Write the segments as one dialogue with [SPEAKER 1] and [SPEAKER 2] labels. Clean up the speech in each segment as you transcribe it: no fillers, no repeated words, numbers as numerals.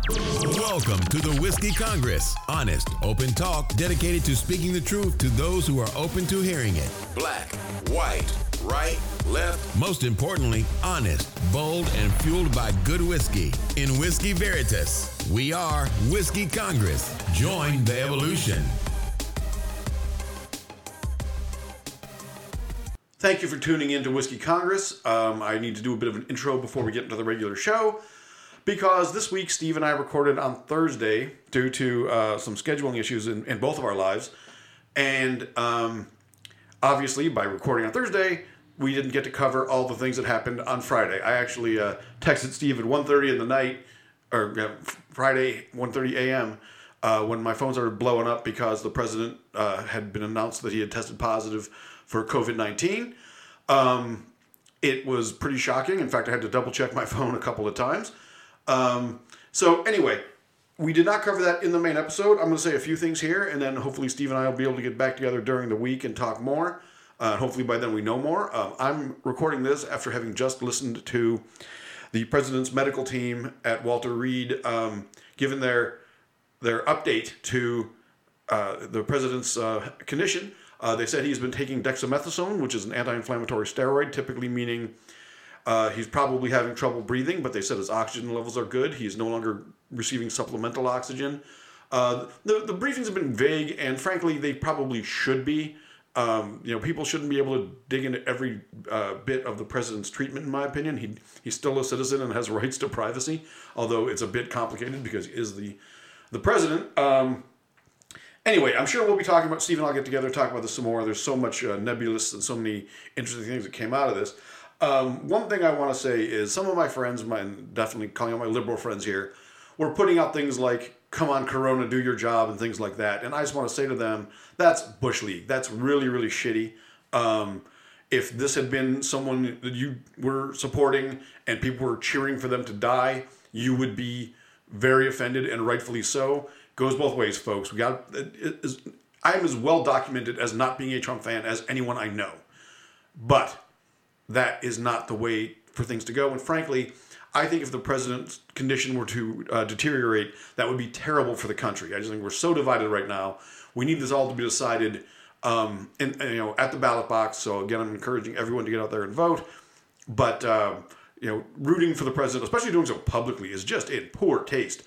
[SPEAKER 1] Welcome to the Whiskey Congress. Honest, open talk dedicated to speaking the truth to those who are open to hearing it. Black, white, right, left. Most importantly, honest, bold, and fueled by good whiskey. In Whiskey Veritas, we are Whiskey Congress. Join the evolution.
[SPEAKER 2] Thank you for tuning in to Whiskey Congress. I need to do a bit of an intro before we get into the regular show, because this week Steve and I recorded on Thursday due to some scheduling issues in both of our lives. And obviously, by recording on Thursday, we didn't get to cover all the things that happened on Friday. I actually texted Steve at 1:30 in the night, or Friday, 1:30 a.m., when my phone started blowing up because the president had been announced that he had tested positive for COVID-19. It was pretty shocking. In fact, I had to double check my phone a couple of times. So anyway, we did not cover that in the main episode. I'm going to say a few things here, and then hopefully Steve and I will be able to get back together during the week and talk more. Hopefully by then we know more. I'm recording this after having just listened to the president's medical team at Walter Reed given their update to the president's condition. They said he's been taking dexamethasone, which is an anti-inflammatory steroid, typically meaning he's probably having trouble breathing, but they said his oxygen levels are good. He's no longer receiving supplemental oxygen. The briefings have been vague, and frankly, they probably should be. People shouldn't be able to dig into every bit of the president's treatment, in my opinion. He's still a citizen and has rights to privacy, although it's a bit complicated because he is the president. Anyway, I'm sure we'll be talking about, Steve and I'll get together and talk about this some more. There's so much nebulous and so many interesting things that came out of this. One thing I want to say is some of my friends, definitely calling out my liberal friends here, were putting out things like, come on, Corona, do your job, and things like that. And I just want to say to them, that's Bush League. That's really, really shitty. If this had been someone that you were supporting and people were cheering for them to die, you would be very offended, and rightfully so. Goes both ways, folks. I am as well documented as not being a Trump fan as anyone I know. But that is not the way for things to go. And frankly, I think if the president's condition were to deteriorate, that would be terrible for the country. I just think we're so divided right now. We need this all to be decided at the ballot box. So again, I'm encouraging everyone to get out there and vote. But rooting for the president, especially doing so publicly, is just in poor taste.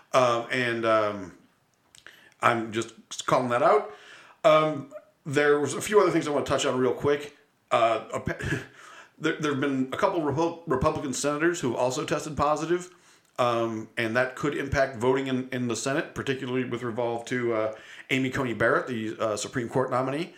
[SPEAKER 2] I'm just calling that out. There was a few other things I want to touch on real quick. There have been a couple Republican senators who have also tested positive, and that could impact voting in the Senate, particularly with regard to Amy Coney Barrett, the Supreme Court nominee.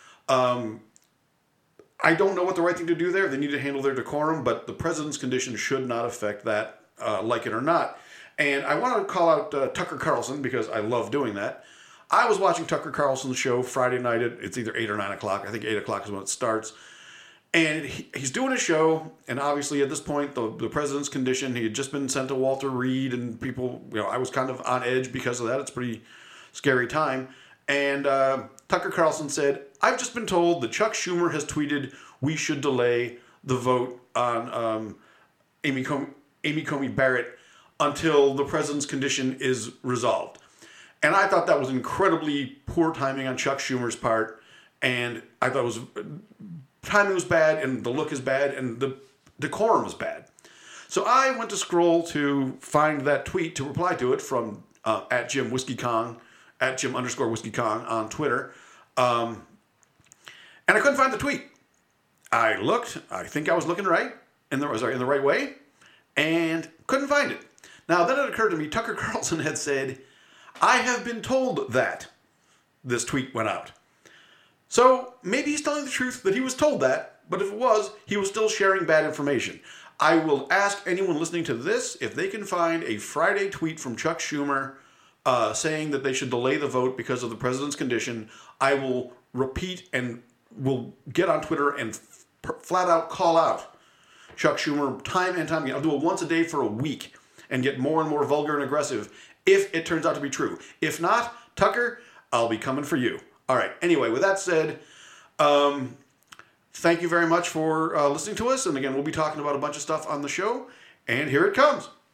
[SPEAKER 2] I don't know what the right thing to do there. They need to handle their decorum, but the president's condition should not affect that, like it or not. And I want to call out Tucker Carlson because I love doing that. I was watching Tucker Carlson's show Friday night. It's either 8 or 9 o'clock. I think 8 o'clock is when it starts. And he's doing a show, and obviously at this point, the president's condition, he had just been sent to Walter Reed, and people, I was kind of on edge because of that. It's a pretty scary time. And Tucker Carlson said, I've just been told that Chuck Schumer has tweeted we should delay the vote on Amy Coney Barrett until the president's condition is resolved. And I thought that was incredibly poor timing on Chuck Schumer's part. And I thought timing was bad, and the look is bad, and the decorum is bad. So I went to scroll to find that tweet to reply to it from at Jim _Whiskey Kong on Twitter. And I couldn't find the tweet. I looked, I think I was looking right, in the right way, and couldn't find it. Now, then it occurred to me, Tucker Carlson had said, I have been told that this tweet went out. So maybe he's telling the truth that he was told that, but if it was, he was still sharing bad information. I will ask anyone listening to this if they can find a Friday tweet from Chuck Schumer saying that they should delay the vote because of the president's condition. I will repeat and will get on Twitter and flat out call out Chuck Schumer time and time again. I'll do it once a day for a week and get more and more vulgar and aggressive if it turns out to be true. If not, Tucker, I'll be coming for you. All right. Anyway, with that said, thank you very much for listening to us. And again, we'll be talking about a bunch of stuff on the show. And here it comes.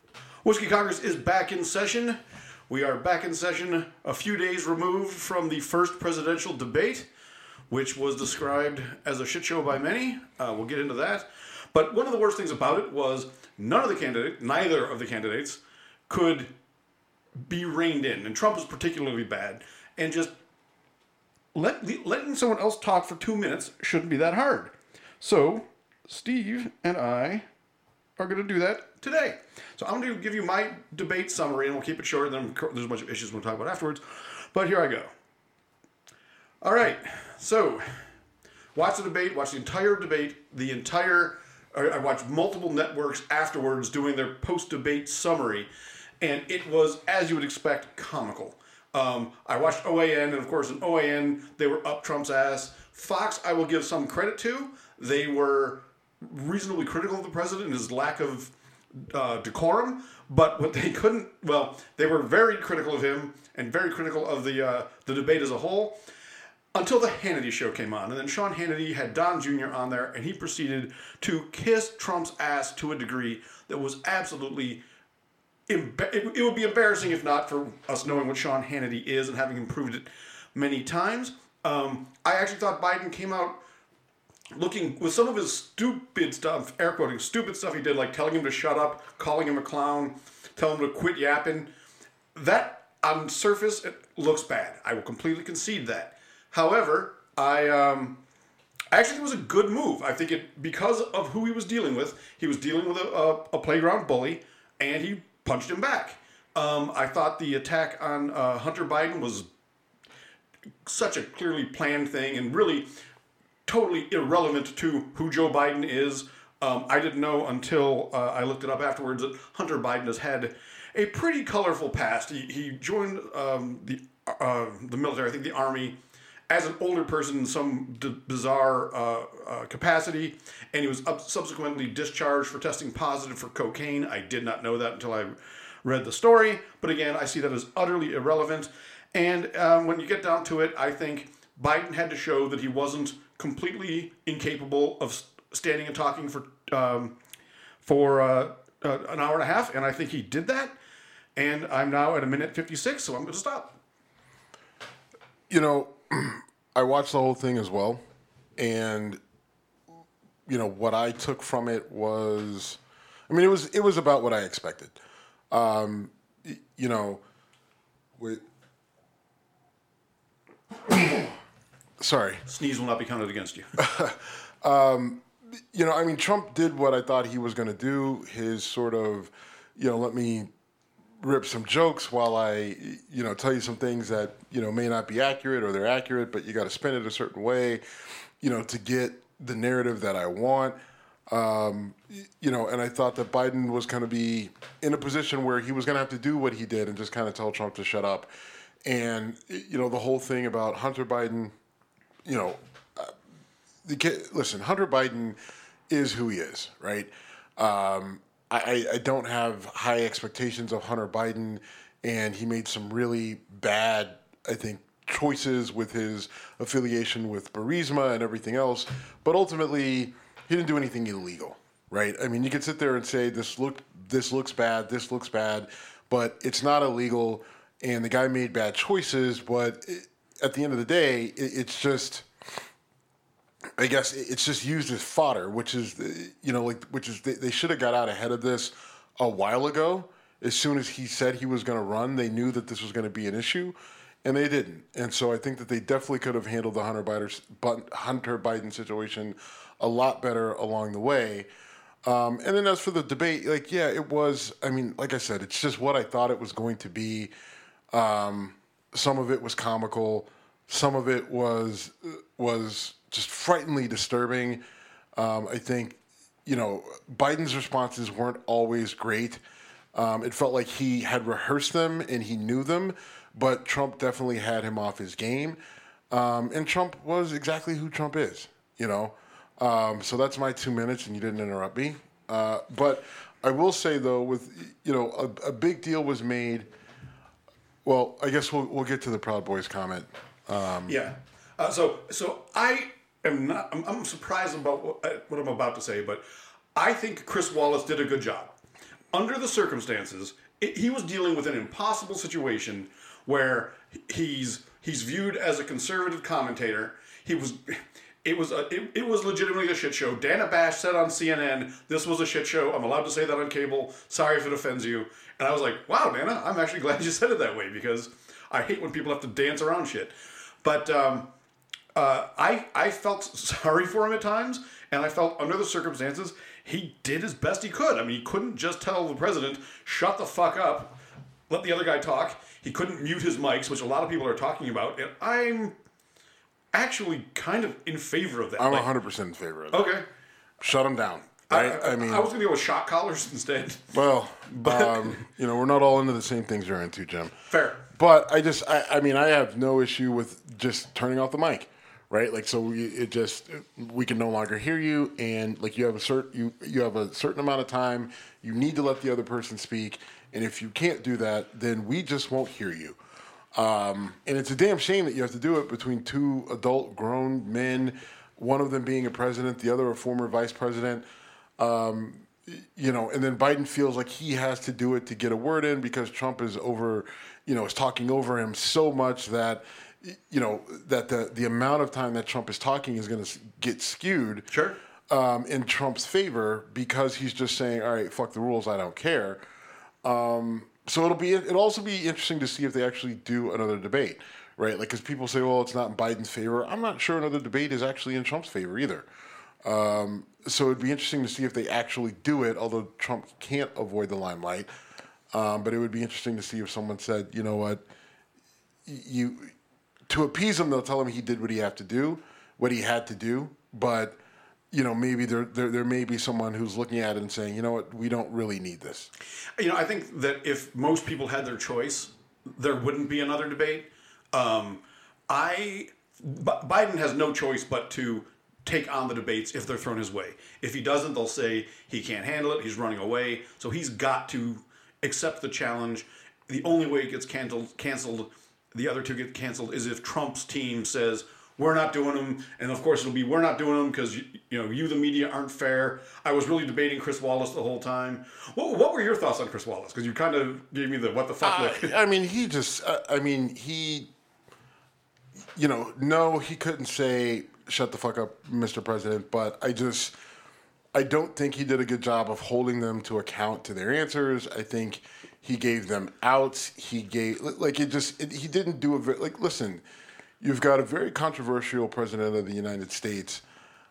[SPEAKER 2] Whiskey Congress is back in session. We are back in session a few days removed from the first presidential debate, which was described as a shit show by many. We'll get into that. But one of the worst things about it was neither of the candidates could be reined in. And Trump was particularly bad. And just letting someone else talk for 2 minutes shouldn't be that hard. So Steve and I are going to do that today. So I'm going to give you my debate summary, and we'll keep it short, and then there's a bunch of issues we'll talk about afterwards. But here I go. All right. So watch the debate, watch the entire debate, I watched multiple networks afterwards doing their post-debate summary, and it was, as you would expect, comical. I watched OAN, and of course in OAN, they were up Trump's ass. Fox, I will give some credit to. They were reasonably critical of the president and his lack of decorum, but what they couldn't, they were very critical of him and very critical of the debate as a whole until the Hannity show came on. And then Sean Hannity had Don Jr. on there, and he proceeded to kiss Trump's ass to a degree that was absolutely it would be embarrassing if not for us knowing what Sean Hannity is and having him proved it many times. I actually thought Biden came out looking, with some of his stupid stuff, air quoting, stupid stuff he did, like telling him to shut up, calling him a clown, telling him to quit yapping. That, on surface, it looks bad. I will completely concede that. However, I actually think it was a good move. I think because of who he was dealing with a playground bully, and he punched him back. I thought the attack on Hunter Biden was such a clearly planned thing and really totally irrelevant to who Joe Biden is. I didn't know until I looked it up afterwards that Hunter Biden has had a pretty colorful past. He joined the military, I think the Army, as an older person in some bizarre capacity, and he was subsequently discharged for testing positive for cocaine. I did not know that until I read the story, but again, I see that as utterly irrelevant. And when you get down to it, I think Biden had to show that he wasn't completely incapable of standing and talking for an hour and a half, and I think he did that. And I'm now at 1:56, so I'm going to stop.
[SPEAKER 3] You know, I watched the whole thing as well, and what I took from it was, it was about what I expected. Sorry.
[SPEAKER 2] Sneeze will not be counted against you.
[SPEAKER 3] Trump did what I thought he was going to do. His sort of, let me rip some jokes while I, tell you some things that, may not be accurate or they're accurate, but you got to spin it a certain way, to get the narrative that I want. And I thought that Biden was going to be in a position where he was going to have to do what he did and just kind of tell Trump to shut up. And, the whole thing about Hunter Biden, listen, Hunter Biden is who he is, right? I don't have high expectations of Hunter Biden, and he made some really bad, I think, choices with his affiliation with Burisma and everything else. But ultimately, he didn't do anything illegal, right? I mean, you could sit there and say this looks bad, but it's not illegal, and the guy made bad choices. But at the end of the day, it's just, I guess it's just used as fodder, which is, they should have got out ahead of this a while ago. As soon as he said he was going to run, they knew that this was going to be an issue, and they didn't. And so I think that they definitely could have handled the Hunter Biden situation a lot better along the way. And then as for the debate, it was, like I said, it's just what I thought it was going to be. Some of it was comical. Some of it was just frighteningly disturbing. I think, Biden's responses weren't always great. It felt like he had rehearsed them and he knew them, but Trump definitely had him off his game. And Trump was exactly who Trump is, So that's my 2 minutes, and you didn't interrupt me. But I will say, though, a big deal was made. Well, I guess we'll get to the Proud Boys comment.
[SPEAKER 2] So I am not. I'm surprised about what I'm about to say, but I think Chris Wallace did a good job. under the circumstances, he was dealing with an impossible situation where he's viewed as a conservative commentator. It was legitimately a shit show. Dana Bash said on CNN, "This was a shit show. I'm allowed to say that on cable. Sorry if it offends you." And I was like, "Wow, Dana, I'm actually glad you said it that way because I hate when people have to dance around shit." But I felt sorry for him at times, and I felt under the circumstances he did as best he could. I mean, he couldn't just tell the president, "Shut the fuck up, let the other guy talk." He couldn't mute his mics, which a lot of people are talking about, and I'm actually kind of in favor of that.
[SPEAKER 3] I'm 100% in favor of that.
[SPEAKER 2] Okay.
[SPEAKER 3] Shut him down. Right?
[SPEAKER 2] I mean, I was going to go with shock collars instead.
[SPEAKER 3] Well, we're not all into the same things you're into, Jim.
[SPEAKER 2] Fair.
[SPEAKER 3] But I have no issue with just turning off the mic, right? Like, so we can no longer hear you, and like you have a certain amount of time. You need to let the other person speak, and if you can't do that, then we just won't hear you. And it's a damn shame that you have to do it between two adult, grown men, one of them being a president, the other a former vice president. And then Biden feels like he has to do it to get a word in because Trump is is talking over him so much that, that the amount of time that Trump is talking is going to get skewed.
[SPEAKER 2] Sure.
[SPEAKER 3] In Trump's favor because he's just saying, all right, fuck the rules, I don't care. So it'll also be interesting to see if they actually do another debate, right? Like, because people say, well, it's not in Biden's favor. I'm not sure another debate is actually in Trump's favor either. So it'd be interesting to see if they actually do it, although Trump can't avoid the limelight. But it would be interesting to see if someone said, you know what, to appease him, they'll tell him he did what he had to do. But, maybe there may be someone who's looking at it and saying, you know what, we don't really need this.
[SPEAKER 2] I think that if most people had their choice, there wouldn't be another debate. Biden has no choice but to take on the debates if they're thrown his way. If he doesn't, they'll say he can't handle it, he's running away. So he's got to accept the challenge. The only way it gets canceled, the other two get canceled, is if Trump's team says, we're not doing them, and of course it'll be, we're not doing them because you the media aren't fair. I was really debating Chris Wallace the whole time. What were your thoughts on Chris Wallace? Because you kind of gave me the what the fuck look.
[SPEAKER 3] No, he couldn't say, shut the fuck up, Mr. President, but I don't think he did a good job of holding them to account to their answers. I think he gave them outs. He didn't do listen, you've got a very controversial president of the United States.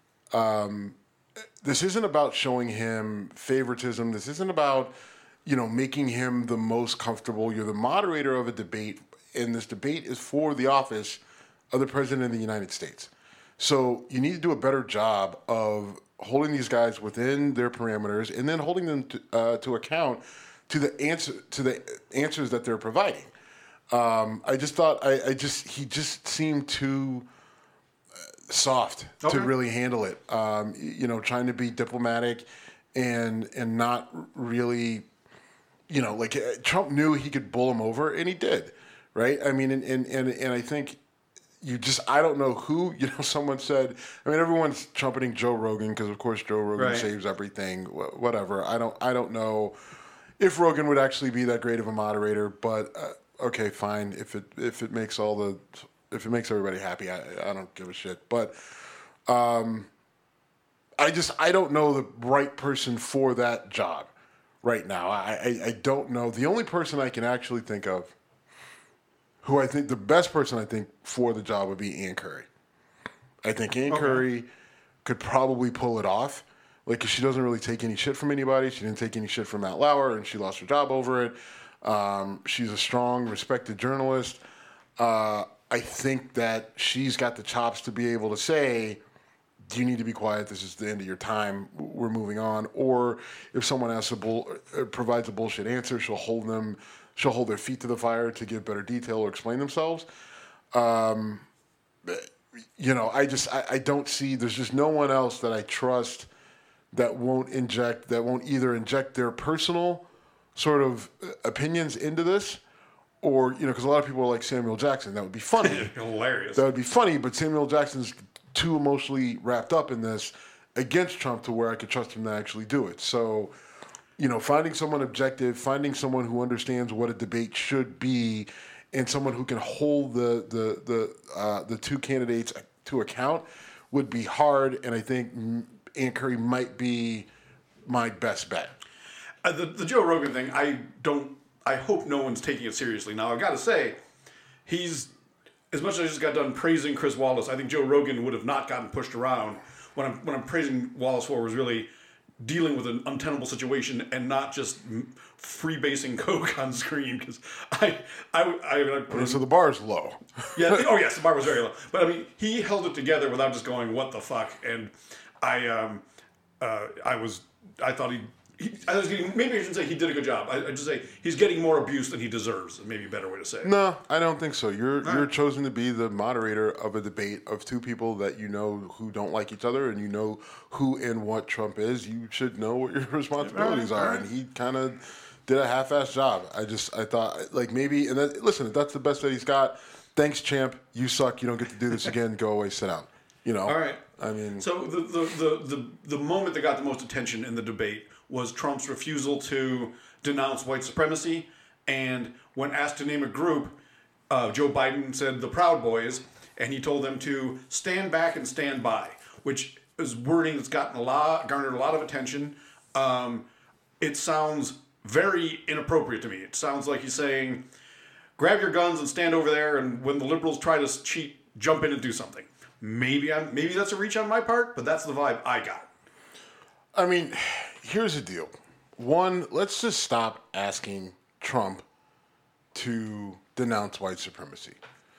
[SPEAKER 3] This isn't about showing him favoritism. This isn't about, making him the most comfortable. You're the moderator of a debate, and this debate is for the office of the president of the United States. So you need to do a better job of holding these guys within their parameters and then holding them to account to the answers that they're providing. I just thought he just seemed too soft to really handle it. Trying to be diplomatic and not really, Trump knew he could bull him over, and he did, right? I mean, and I think I don't know who, someone said, everyone's trumpeting Joe Rogan because, of course, Joe Rogan saves everything, whatever. I don't know if Rogan would actually be that great of a moderator, but okay, fine. If it makes everybody happy, I don't give a shit. But I don't know the right person for that job right now. I don't know. The only person I can actually think of, who I think the best person for the job would be Ann Curry. I think Ann Curry could probably pull it off. Like, 'cause she doesn't really take any shit from anybody. She didn't take any shit from Matt Lauer, and she lost her job over it. She's a strong, respected journalist. I think that she's got the chops to be able to say, do you need to be quiet? This is the end of your time. We're moving on. Or if someone provides a bullshit answer, she'll hold their feet to the fire to give better detail or explain themselves. I don't see, there's just no one else that I trust that won't either inject their personal sort of opinions into this, or, because a lot of people are like Samuel Jackson. That would be funny.
[SPEAKER 2] Hilarious.
[SPEAKER 3] That would be funny, but Samuel Jackson's too emotionally wrapped up in this against Trump to where I could trust him to actually do it. So, finding someone objective, finding someone who understands what a debate should be, and someone who can hold the two candidates to account would be hard. And I think Ann Curry might be my best bet.
[SPEAKER 2] The Joe Rogan thing, I hope no one's taking it seriously. Now, I've got to say, he's, as much as I just got done praising Chris Wallace, I think Joe Rogan would have not gotten pushed around. What I'm praising Wallace for was really dealing with an untenable situation and not just freebasing coke on screen. Because
[SPEAKER 3] so the bar's low.
[SPEAKER 2] Yeah. Oh yes, the bar was very low. But I mean, he held it together without just going, "What the fuck?" And I thought maybe I shouldn't say he did a good job. I just say he's getting more abuse than he deserves. Maybe a better way to say it.
[SPEAKER 3] No, I don't think so. You're chosen to be the moderator of a debate of two people that you know who don't like each other, and you know who and what Trump is. You should know what your responsibilities are, and he kind of did a half-assed job. I thought like maybe, and listen, if that's the best that he's got, thanks, champ. You suck. You don't get to do this again. Go away. Sit down.
[SPEAKER 2] All right.
[SPEAKER 3] I mean,
[SPEAKER 2] so the moment that got the most attention in the debate was Trump's refusal to denounce white supremacy. And when asked to name a group, Joe Biden said the Proud Boys, and he told them to stand back and stand by, which is wording that's garnered a lot of attention. It sounds very inappropriate to me. It sounds like he's saying, grab your guns and stand over there, and when the liberals try to cheat, jump in and do something. Maybe that's a reach on my part, but that's the vibe I got.
[SPEAKER 3] I mean, here's the deal. One, let's just stop asking Trump to denounce white supremacy.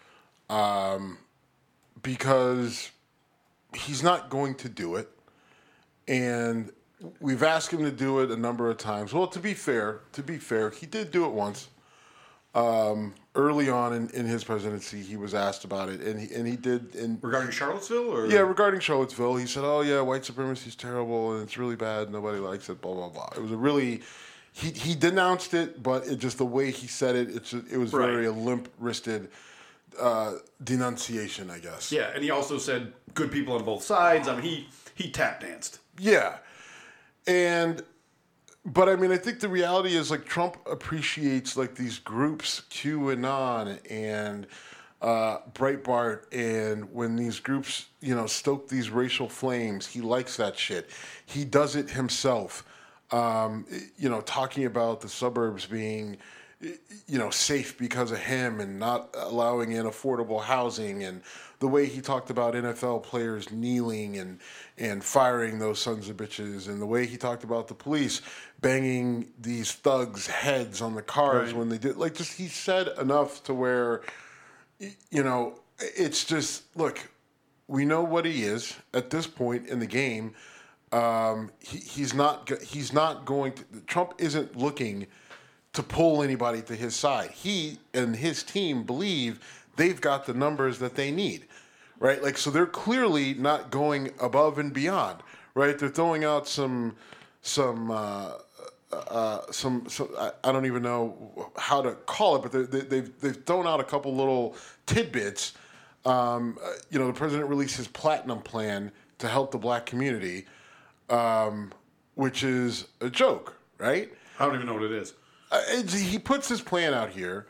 [SPEAKER 3] Because he's not going to do it. And we've asked him to do it a number of times. Well, to be fair, he did do it once. Early on in his presidency, he was asked about it, and he did.
[SPEAKER 2] Regarding Charlottesville? Or?
[SPEAKER 3] Yeah, regarding Charlottesville. He said, oh, yeah, white supremacy is terrible, and it's really bad, nobody likes it, blah, blah, blah. It was a really... He denounced it, but it just the way he said it, it was very a limp-wristed denunciation, I guess.
[SPEAKER 2] Yeah, and he also said good people on both sides. I mean, he tap-danced.
[SPEAKER 3] Yeah. But I mean, I think the reality is like Trump appreciates like these groups, QAnon and Breitbart, and when these groups, stoke these racial flames, he likes that shit. He does it himself. Talking about the suburbs being, safe because of him and not allowing in affordable housing, and the way he talked about NFL players kneeling and firing those sons of bitches, and the way he talked about the police banging these thugs' heads on the cars when they did, he said enough to where, it's just, look, we know what he is at this point in the game. He's not going to, Trump isn't looking to pull anybody to his side. He and his team believe they've got the numbers that they need, right? So they're clearly not going above and beyond, right? They're throwing out some I don't even know how to call it, but they've thrown out a couple little tidbits. The president released his platinum plan to help the black community, which is a joke, right?
[SPEAKER 2] I don't even know what it is.
[SPEAKER 3] He puts his plan out here,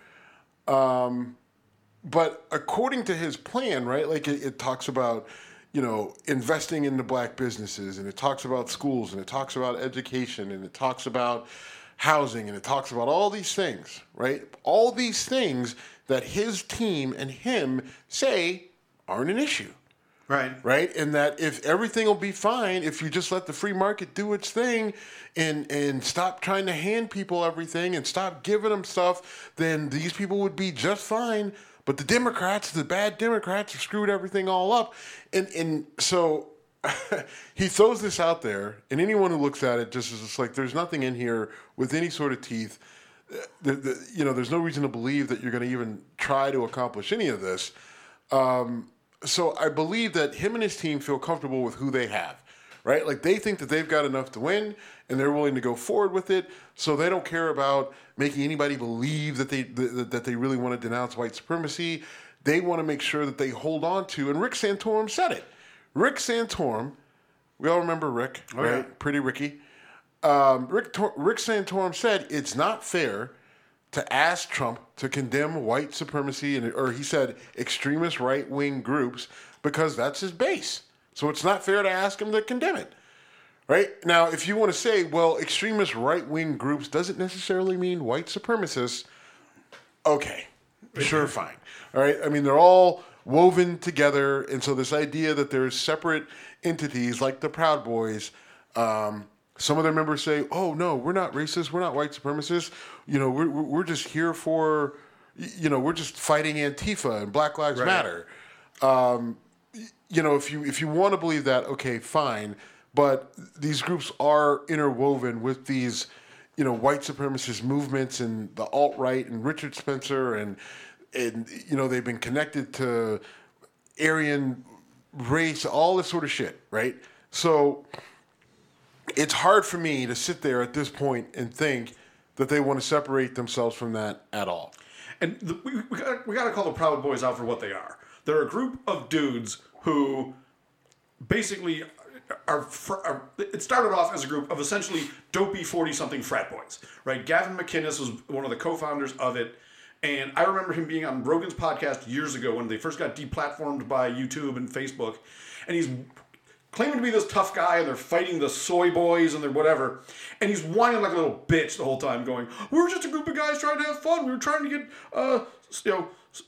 [SPEAKER 3] but according to his plan, right, it talks about, investing into black businesses, and it talks about schools, and it talks about education, and it talks about housing, and it talks about all these things, right? All these things that his team and him say aren't an issue. Right? And that if everything will be fine if you just let the free market do its thing and stop trying to hand people everything and stop giving them stuff, then these people would be just fine. But the Democrats, the bad Democrats, have screwed everything all up. And so he throws this out there, and anyone who looks at it just is just like, there's nothing in here with any sort of teeth. There's no reason to believe that you're going to even try to accomplish any of this. So I believe that him and his team feel comfortable with who they have, right? They think that they've got enough to win, and they're willing to go forward with it. So they don't care about making anybody believe that they really want to denounce white supremacy. They want to make sure that they hold on to. And Rick Santorum said it. Rick Santorum, we all remember Rick, right? Yeah. Pretty Ricky. Rick Santorum said it's not fair to ask Trump to condemn white supremacy, or he said extremist right-wing groups, because that's his base. So it's not fair to ask him to condemn it. Right? Now, if you want to say, well, extremist right-wing groups doesn't necessarily mean white supremacists, okay, sure, fine. All right? I mean, they're all woven together, and so this idea that there's separate entities like the Proud Boys, some of their members say, oh, no, we're not racist, we're not white supremacists, we're just here for, we're just fighting Antifa and Black Lives Matter. If you want to believe that, okay, fine. But these groups are interwoven with these, white supremacist movements and the alt-right and Richard Spencer and they've been connected to Aryan race, all this sort of shit, right? So it's hard for me to sit there at this point and think that they want to separate themselves from that at all.
[SPEAKER 2] And we got to call the Proud Boys out for what they are. They're a group of dudes who basically it started off as a group of essentially dopey 40-something frat boys, right? Gavin McInnes was one of the co-founders of it, and I remember him being on Rogan's podcast years ago when they first got deplatformed by YouTube and Facebook, and he's claiming to be this tough guy, and they're fighting the soy boys and they're whatever, and he's whining like a little bitch the whole time, going, "We were just a group of guys trying to have fun. We were trying to get,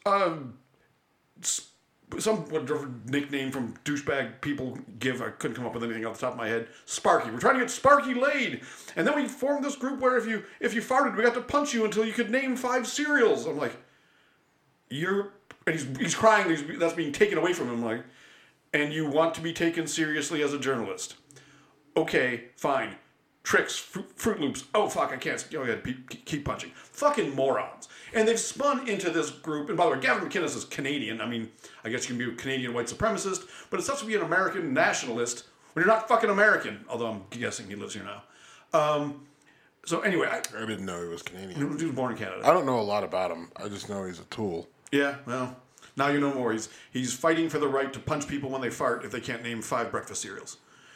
[SPEAKER 2] some whatever nickname from douchebag people give. I couldn't come up with anything off the top of my head. Sparky. We're trying to get Sparky laid, and then we formed this group where if you farted, we got to punch you until you could name 5 cereals." I'm like, and he's crying. That's being taken away from him. Like, and you want to be taken seriously as a journalist? Okay, fine. Tricks, Fruit Loops. Oh fuck, I can't. Keep punching. Fucking morons. And they've spun into this group. And by the way, Gavin McInnes is Canadian. I mean, I guess you can be a Canadian white supremacist, but it's tough to be an American nationalist when you're not fucking American. Although I'm guessing he lives here now. So anyway,
[SPEAKER 3] I didn't know he was Canadian.
[SPEAKER 2] He was born in Canada.
[SPEAKER 3] I don't know a lot about him. I just know he's a tool.
[SPEAKER 2] Yeah, well, now you know more. He's fighting for the right to punch people when they fart if they can't name 5 breakfast cereals.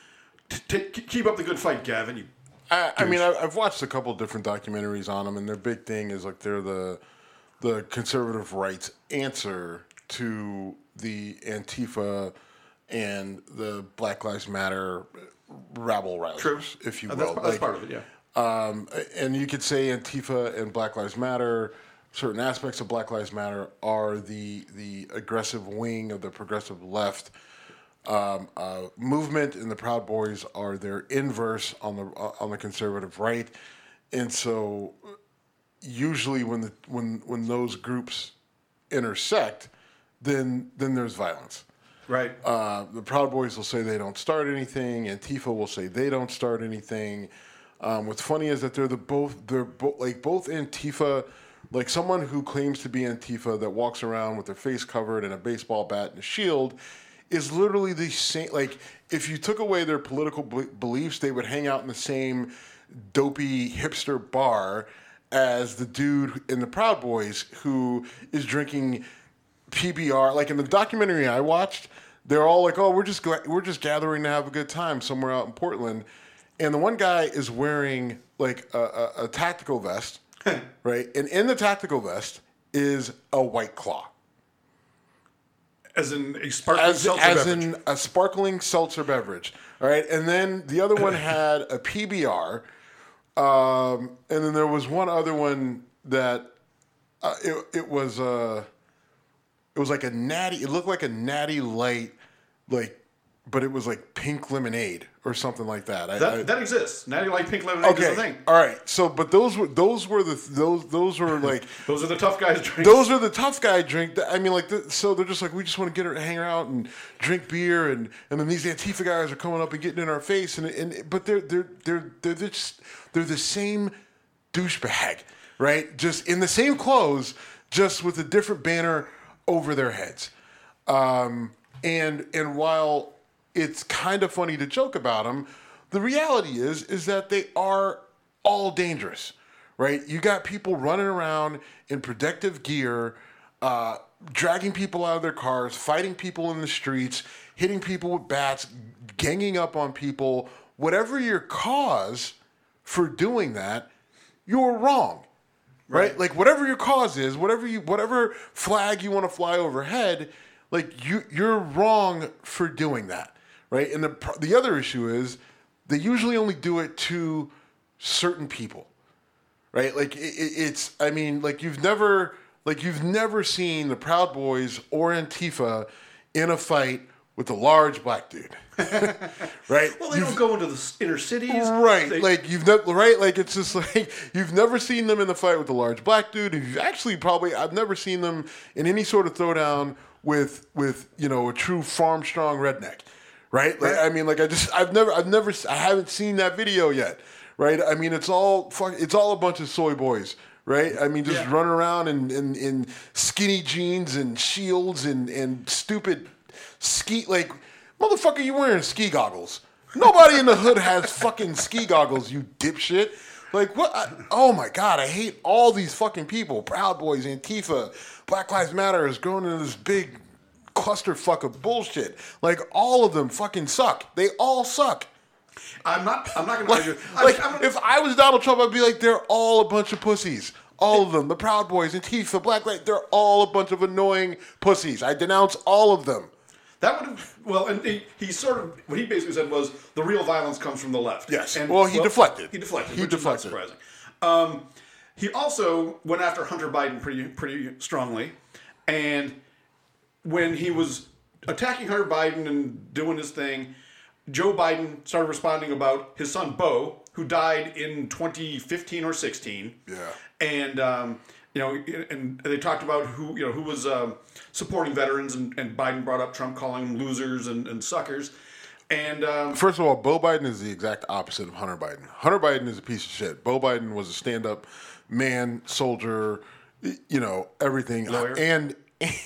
[SPEAKER 2] Keep up the good fight, Gavin.
[SPEAKER 3] I mean, I've watched a couple different documentaries on them, and their big thing is like they're the conservative right's answer to the Antifa and the Black Lives Matter rabble-rousers, if you will.
[SPEAKER 2] That's part of it, yeah.
[SPEAKER 3] And you could say Antifa and Black Lives Matter, certain aspects of Black Lives Matter, are the aggressive wing of the progressive left movement, and the Proud Boys are their inverse on the conservative right. And so usually when those groups intersect, then there's violence.
[SPEAKER 2] Right.
[SPEAKER 3] The Proud Boys will say they don't start anything. Antifa will say they don't start anything. What's funny is that they're both Antifa, like someone who claims to be Antifa that walks around with their face covered and a baseball bat and a shield is literally the same. Like, if you took away their political beliefs, they would hang out in the same dopey hipster bar as the dude in the Proud Boys who is drinking PBR. Like in the documentary I watched, they're all like, "Oh, we're just gathering to have a good time somewhere out in Portland," and the one guy is wearing like a tactical vest, right? And in the tactical vest is a White Claw.
[SPEAKER 2] As in a sparkling seltzer beverage. As in
[SPEAKER 3] a sparkling seltzer beverage. All right. And then the other one had a PBR. And then there was one other one that it was like a natty. It looked like a Natty Light, but it was like pink lemonade or something like that.
[SPEAKER 2] That exists. Natty Light pink lemonade is a thing.
[SPEAKER 3] All right. So, but those were like those are
[SPEAKER 2] the tough guys drink.
[SPEAKER 3] Those are the tough guy drink. I mean, so they're just like, we just want to hang out and drink beer, and then these Antifa guys are coming up and getting in our face, but they're the same douchebag, right? Just in the same clothes, just with a different banner over their heads, and while it's kind of funny to joke about them, the reality is that they are all dangerous, right? You got people running around in protective gear, dragging people out of their cars, fighting people in the streets, hitting people with bats, ganging up on people. Whatever your cause, for doing that, you're wrong. Right? Like whatever your cause is, whatever flag you want to fly overhead, like you're wrong for doing that. Right? And the other issue is they usually only do it to certain people. Right? Like it's I mean, like you've never seen the Proud Boys or Antifa in a fight with a large black dude. Right?
[SPEAKER 2] Well, they don't go into the inner cities.
[SPEAKER 3] Right. Like you've never right, like it's just like you've never seen them in the fight with a large black dude. And you've actually I've never seen them in any sort of throwdown with a true farm strong redneck. Right? Like I mean, like I haven't seen that video yet. Right? I mean, it's all a bunch of soy boys. Right? I mean, just running around in skinny jeans and shields and stupid ski, like, motherfucker, you wearing ski goggles. Nobody in the hood has fucking ski goggles, you dipshit. Like, what? Oh my God, I hate all these fucking people. Proud Boys, Antifa, Black Lives Matter is growing into this big clusterfuck of bullshit. Like, all of them fucking suck. They all suck.
[SPEAKER 2] I'm not going to argue.
[SPEAKER 3] If I was Donald Trump, I'd be like, they're all a bunch of pussies. All of them. The Proud Boys, Antifa, Black Lives, they're all a bunch of annoying pussies. I denounce all of them.
[SPEAKER 2] That would have, well, and he sort of, what he basically said was the real violence comes from the left.
[SPEAKER 3] Yes.
[SPEAKER 2] And,
[SPEAKER 3] he deflected.
[SPEAKER 2] He deflected, which is not surprising. He also went after Hunter Biden pretty strongly. And when he was attacking Hunter Biden and doing his thing, Joe Biden started responding about his son, Beau, who died in 2015 or 16.
[SPEAKER 3] Yeah.
[SPEAKER 2] And, and they talked about who was supporting veterans, and Biden brought up Trump calling them losers and suckers. And
[SPEAKER 3] first of all, Beau Biden is the exact opposite of Hunter Biden. Hunter Biden is a piece of shit. Beau Biden was a stand-up man, soldier, everything.
[SPEAKER 2] Lawyer.
[SPEAKER 3] And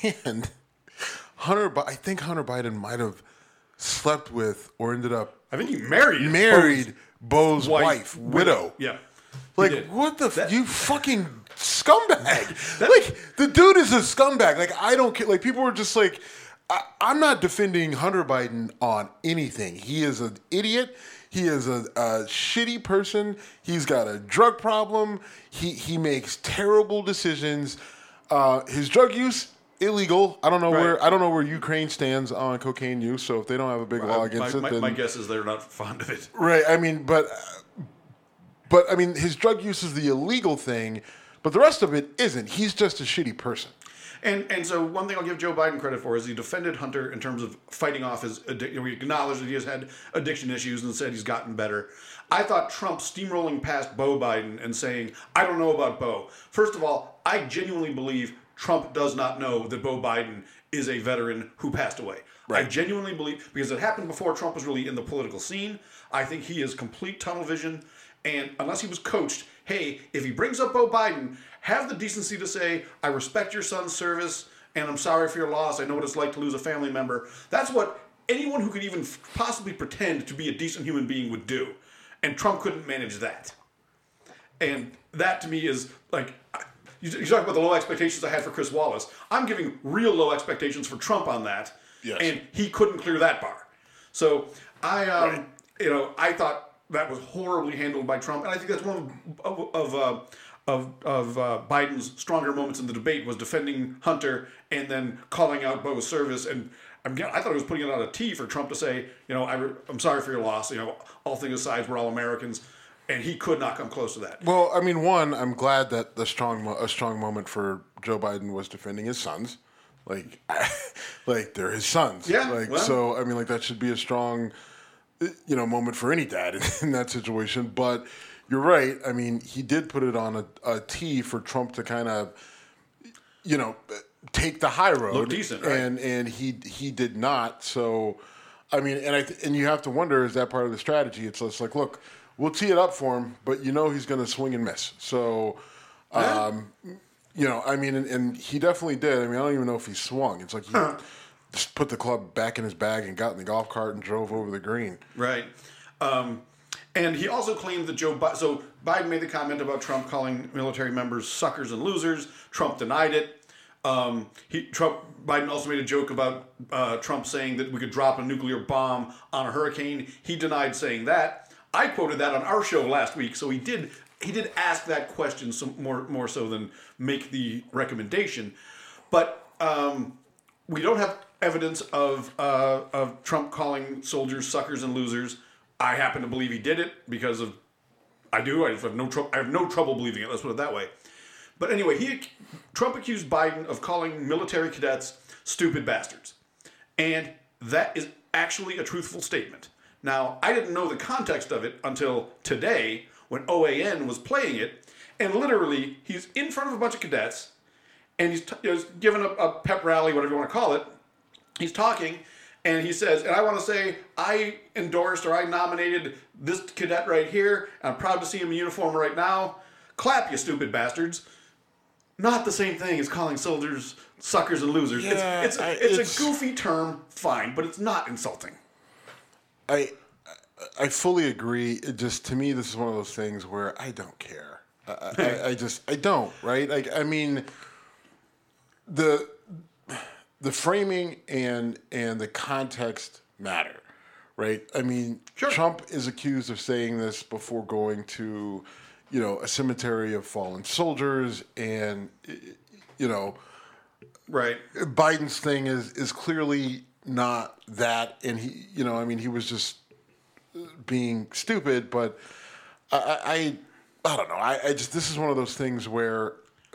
[SPEAKER 3] I think Hunter Biden might have slept with or ended up.
[SPEAKER 2] I think he married
[SPEAKER 3] Beau's wife, widow.
[SPEAKER 2] Yeah.
[SPEAKER 3] Like, what you fucking scumbag. Like, the dude is a scumbag. Like, I don't care. Like, people were just like, I'm not defending Hunter Biden on anything. He is an idiot. He is a shitty person. He's got a drug problem. He makes terrible decisions. His drug use, illegal. I don't know where Ukraine stands on cocaine use. So if they don't have a big law against it, then
[SPEAKER 2] my guess is they're not fond of it.
[SPEAKER 3] Right. I mean, but I mean, his drug use is the illegal thing, but the rest of it isn't. He's just a shitty person.
[SPEAKER 2] And so one thing I'll give Joe Biden credit for is he defended Hunter in terms of fighting off his addiction. He acknowledged that he has had addiction issues and said he's gotten better. I thought Trump steamrolling past Beau Biden and saying, I don't know about Beau. First of all, I genuinely believe Trump does not know that Beau Biden is a veteran who passed away. Right. I genuinely believe, because it happened before Trump was really in the political scene. I think he is complete tunnel vision. And unless he was coached, hey, if he brings up Beau Biden, have the decency to say, I respect your son's service, and I'm sorry for your loss. I know what it's like to lose a family member. That's what anyone who could even possibly pretend to be a decent human being would do. And Trump couldn't manage that. And that to me is like, you talk about the low expectations I had for Chris Wallace. I'm giving real low expectations for Trump on that.
[SPEAKER 3] Yes.
[SPEAKER 2] And he couldn't clear that bar. So I thought that was horribly handled by Trump, and I think that's one of Biden's stronger moments in the debate was defending Hunter and then calling out Beau's service. And I thought he was putting it on a tee for Trump to say, I'm sorry for your loss. All things aside, we're all Americans, and he could not come close to that.
[SPEAKER 3] Well, I mean, I'm glad that a strong moment for Joe Biden was defending his sons. Like they're his sons.
[SPEAKER 2] Yeah.
[SPEAKER 3] So I mean, like that should be a strong, moment for any dad in that situation. But you're right. I mean, he did put it on a tee for Trump to kind of, take the high road.
[SPEAKER 2] Look decent, right?
[SPEAKER 3] And he did not. So, I mean, and you have to wonder, is that part of the strategy? It's just like, look, we'll tee it up for him, but he's going to swing and miss. So, I mean, and he definitely did. I mean, I don't even know if he swung. It's like he just put the club back in his bag and got in the golf cart and drove over the green.
[SPEAKER 2] Right. And he also claimed that so Biden made the comment about Trump calling military members suckers and losers. Trump denied it. Biden also made a joke about Trump saying that we could drop a nuclear bomb on a hurricane. He denied saying that. I quoted that on our show last week, so he did ask that question more so than make the recommendation. But we don't have evidence of Trump calling soldiers suckers and losers. I happen to believe he did it because of I have no trouble believing it. Let's put it that way. But anyway, Trump accused Biden of calling military cadets stupid bastards. And that is actually a truthful statement. Now, I didn't know the context of it until today when OAN was playing it. And literally, he's in front of a bunch of cadets and he's giving a pep rally, whatever you want to call it. He's talking and he says, and I want to say, I endorsed or I nominated this cadet right here. I'm proud to see him in uniform right now. Clap, you stupid bastards. Not the same thing as calling soldiers suckers and losers.
[SPEAKER 3] Yeah,
[SPEAKER 2] it's a goofy term, fine, but it's not insulting.
[SPEAKER 3] I fully agree. It just, to me, this is one of those things where I don't care. I don't, right? Like, I mean, the framing and the context matter, right? I mean,
[SPEAKER 2] sure.
[SPEAKER 3] Trump is accused of saying this before going to, a cemetery of fallen soldiers, and
[SPEAKER 2] right.
[SPEAKER 3] Biden's thing is clearly not that, and he was just being stupid. But I don't know. I just, this is one of those things where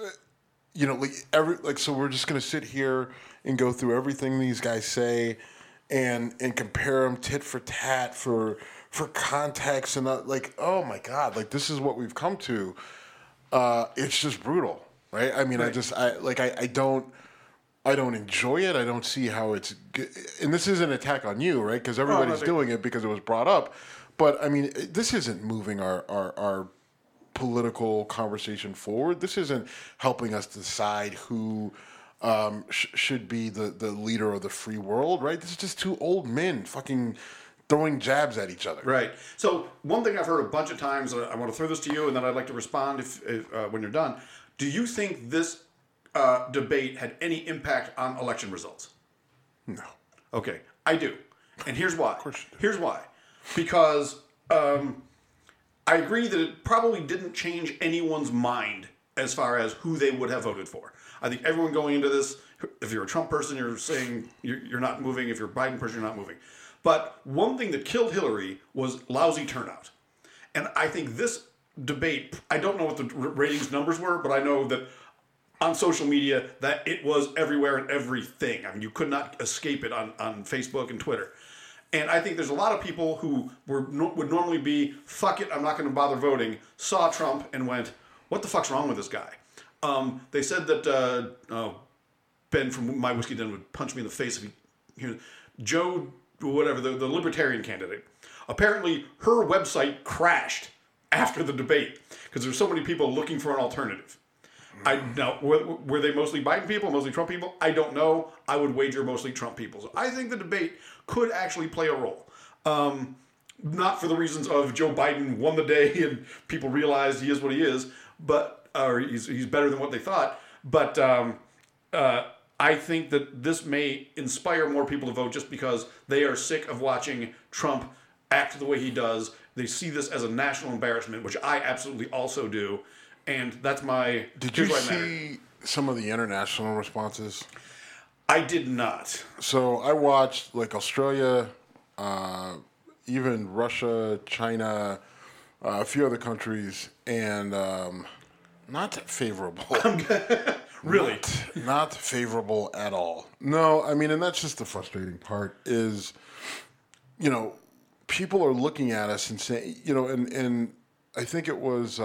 [SPEAKER 3] so we're just gonna sit here and go through everything these guys say, and compare them tit for tat for context, and oh my God, this is what we've come to. It's just brutal, right? I mean, right. I don't enjoy it. I don't see how it's good. And this is an attack on you, right? Because everybody's doing it because it was brought up. But I mean, this isn't moving our political conversation forward. This isn't helping us decide who should be the leader of the free world, right? This is just two old men fucking throwing jabs at each other.
[SPEAKER 2] Right. So one thing I've heard a bunch of times, I want to throw this to you, and then I'd like to respond if when you're done. Do you think this debate had any impact on election results?
[SPEAKER 3] No.
[SPEAKER 2] Okay, I do. And here's why.
[SPEAKER 3] Of course you do.
[SPEAKER 2] Here's why. Because I agree that it probably didn't change anyone's mind as far as who they would have voted for. I think everyone going into this, if you're a Trump person, you're saying you're not moving. If you're a Biden person, you're not moving. But one thing that killed Hillary was lousy turnout. And I think this debate, I don't know what the ratings numbers were, but I know that on social media that it was everywhere and everything. I mean, you could not escape it on Facebook and Twitter. And I think there's a lot of people who would normally be, fuck it, I'm not going to bother voting, saw Trump and went, what the fuck's wrong with this guy? They said that Ben from My Whiskey Den would punch me in the face if he Joe, whatever, the libertarian candidate. Apparently, her website crashed after the debate because there's so many people looking for an alternative. Now, were they mostly Biden people, mostly Trump people? I don't know. I would wager mostly Trump people. So I think the debate could actually play a role. Not for the reasons of Joe Biden won the day and people realized he is what he is, or he's better than what they thought. But I think that this may inspire more people to vote just because they are sick of watching Trump act the way he does. They see this as a national embarrassment, which I absolutely also do. And that's my...
[SPEAKER 3] Did you see some of the international responses?
[SPEAKER 2] I did not.
[SPEAKER 3] So I watched Australia, even Russia, China, a few other countries, and not favorable.
[SPEAKER 2] Really?
[SPEAKER 3] Not favorable at all. No, I mean, and that's just the frustrating part is, people are looking at us and saying, and I think it was...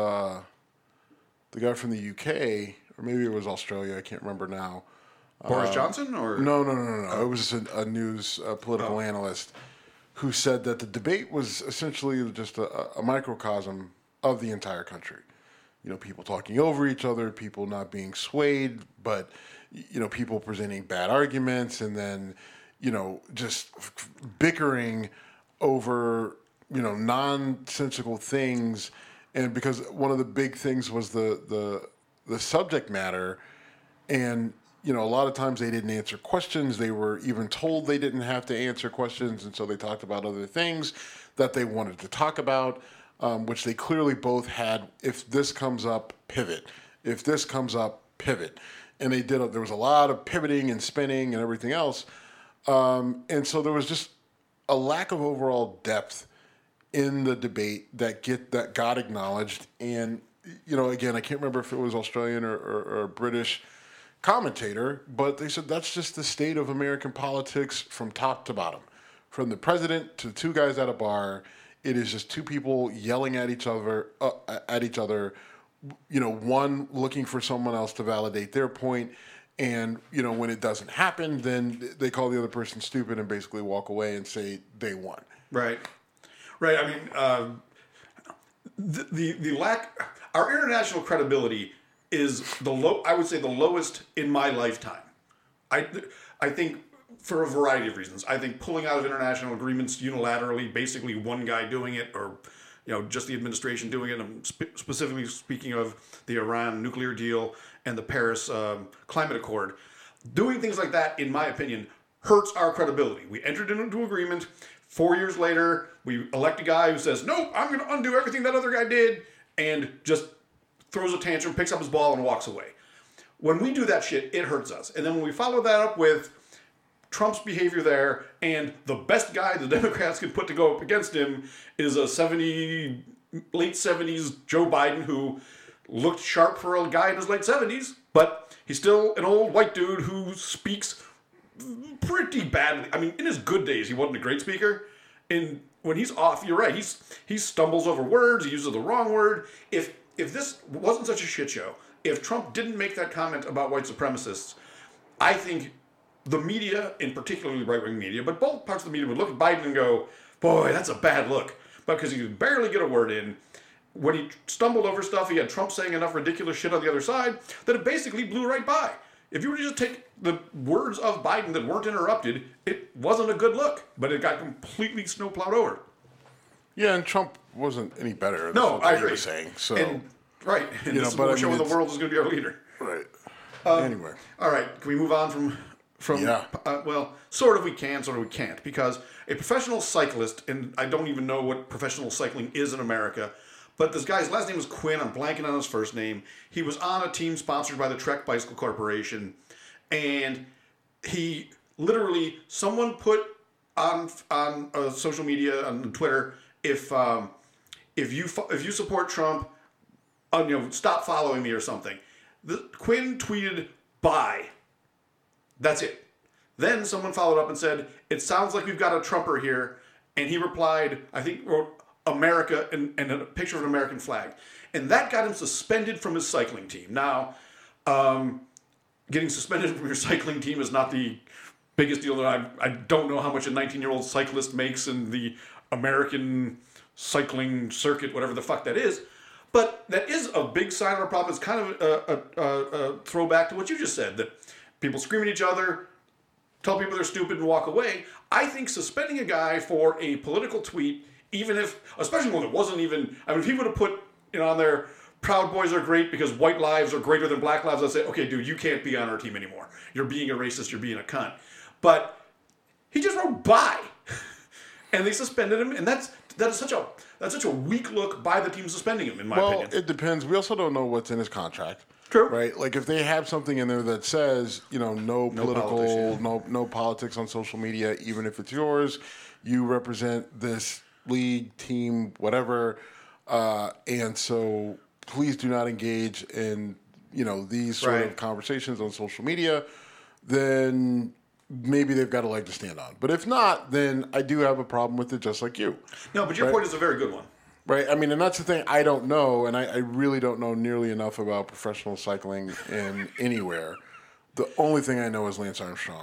[SPEAKER 3] the guy from the UK, or maybe it was Australia, I can't remember now.
[SPEAKER 2] Boris Johnson? Or
[SPEAKER 3] No. It was a news political analyst who said that the debate was essentially just a microcosm of the entire country. People talking over each other, people not being swayed, but, people presenting bad arguments, and then, just bickering over, nonsensical things. And because one of the big things was the subject matter, and a lot of times they didn't answer questions. They were even told they didn't have to answer questions, and so they talked about other things that they wanted to talk about, which they clearly both had. If this comes up, pivot. If this comes up, pivot. And they did. There was a lot of pivoting and spinning and everything else, and so there was just a lack of overall depth in the debate that got acknowledged. And again, I can't remember if it was Australian or British commentator, but they said that's just the state of American politics from top to bottom, from the president to the two guys at a bar. It is just two people yelling at each other. One looking for someone else to validate their point, and when it doesn't happen, then they call the other person stupid and basically walk away and say they won.
[SPEAKER 2] Right. I mean, the lack, our international credibility is I would say the lowest in my lifetime. I think for a variety of reasons. I think pulling out of international agreements unilaterally, basically one guy doing it, or just the administration doing it. I'm specifically speaking of the Iran nuclear deal and the Paris Climate Accord. Doing things like that, in my opinion, hurts our credibility. We entered into agreement. 4 years later, we elect a guy who says, "Nope, I'm going to undo everything that other guy did," and just throws a tantrum, picks up his ball, and walks away. When we do that shit, it hurts us. And then when we follow that up with Trump's behavior there, and the best guy the Democrats can put to go up against him is a late 70s Joe Biden who looked sharp for a guy in his late 70s, but he's still an old white dude who speaks pretty badly. I mean, in his good days, he wasn't a great speaker. And when he's off, you're right. He stumbles over words. He uses the wrong word. If this wasn't such a shit show, if Trump didn't make that comment about white supremacists, I think the media, and particularly right-wing media, but both parts of the media would look at Biden and go, "Boy, that's a bad look." Because he could barely get a word in. When he stumbled over stuff, he had Trump saying enough ridiculous shit on the other side that it basically blew right by. If you were to just take the words of Biden that weren't interrupted, it wasn't a good look, but it got completely snowplowed over.
[SPEAKER 3] Yeah, and Trump wasn't any better.
[SPEAKER 2] No, I agree.
[SPEAKER 3] He was saying, so.
[SPEAKER 2] Right. And this is what we're showing the world is going to be our leader.
[SPEAKER 3] Right. Anyway.
[SPEAKER 2] All right. Can we move on from
[SPEAKER 3] yeah.
[SPEAKER 2] Well, sort of we can, sort of we can't. Because a professional cyclist, and I don't even know what professional cycling is in America, but this guy's last name is Quinn. I'm blanking on his first name. He was on a team sponsored by the Trek Bicycle Corporation. And he literally, someone put on social media, on Twitter, if you support Trump, stop following me or something. Quinn tweeted, "Bye." That's it. Then someone followed up and said, "It sounds like we've got a Trumper here." And he replied, I think wrote America and a picture of an American flag. And that got him suspended from his cycling team. Now, getting suspended from your cycling team is not the biggest deal. That I don't know how much a 19-year-old cyclist makes in the American cycling circuit, whatever the fuck that is. But that is a big sign of a problem. It's kind of a throwback to what you just said, that people scream at each other, tell people they're stupid and walk away. I think suspending a guy for a political tweet, even if, especially when it wasn't even, if he would have put on there, "Proud Boys are great because white lives are greater than black lives," I'd say, "Okay, dude, you can't be on our team anymore. You're being a racist, you're being a cunt." But he just wrote "bye," and they suspended him, and that's such a weak look by the team suspending him, in my opinion.
[SPEAKER 3] Well, it depends. We also don't know what's in his contract.
[SPEAKER 2] True.
[SPEAKER 3] Right? Like if they have something in there that says, no political, no politics on social media, even if it's yours, you represent this league, team, whatever, and so please do not engage in, these sort of conversations on social media, then maybe they've got a leg to stand on. But if not, then I do have a problem with it, just like you.
[SPEAKER 2] No, but your point is a very good one.
[SPEAKER 3] Right. And that's the thing. I don't know, and I really don't know nearly enough about professional cycling in anywhere. The only thing I know is Lance Armstrong.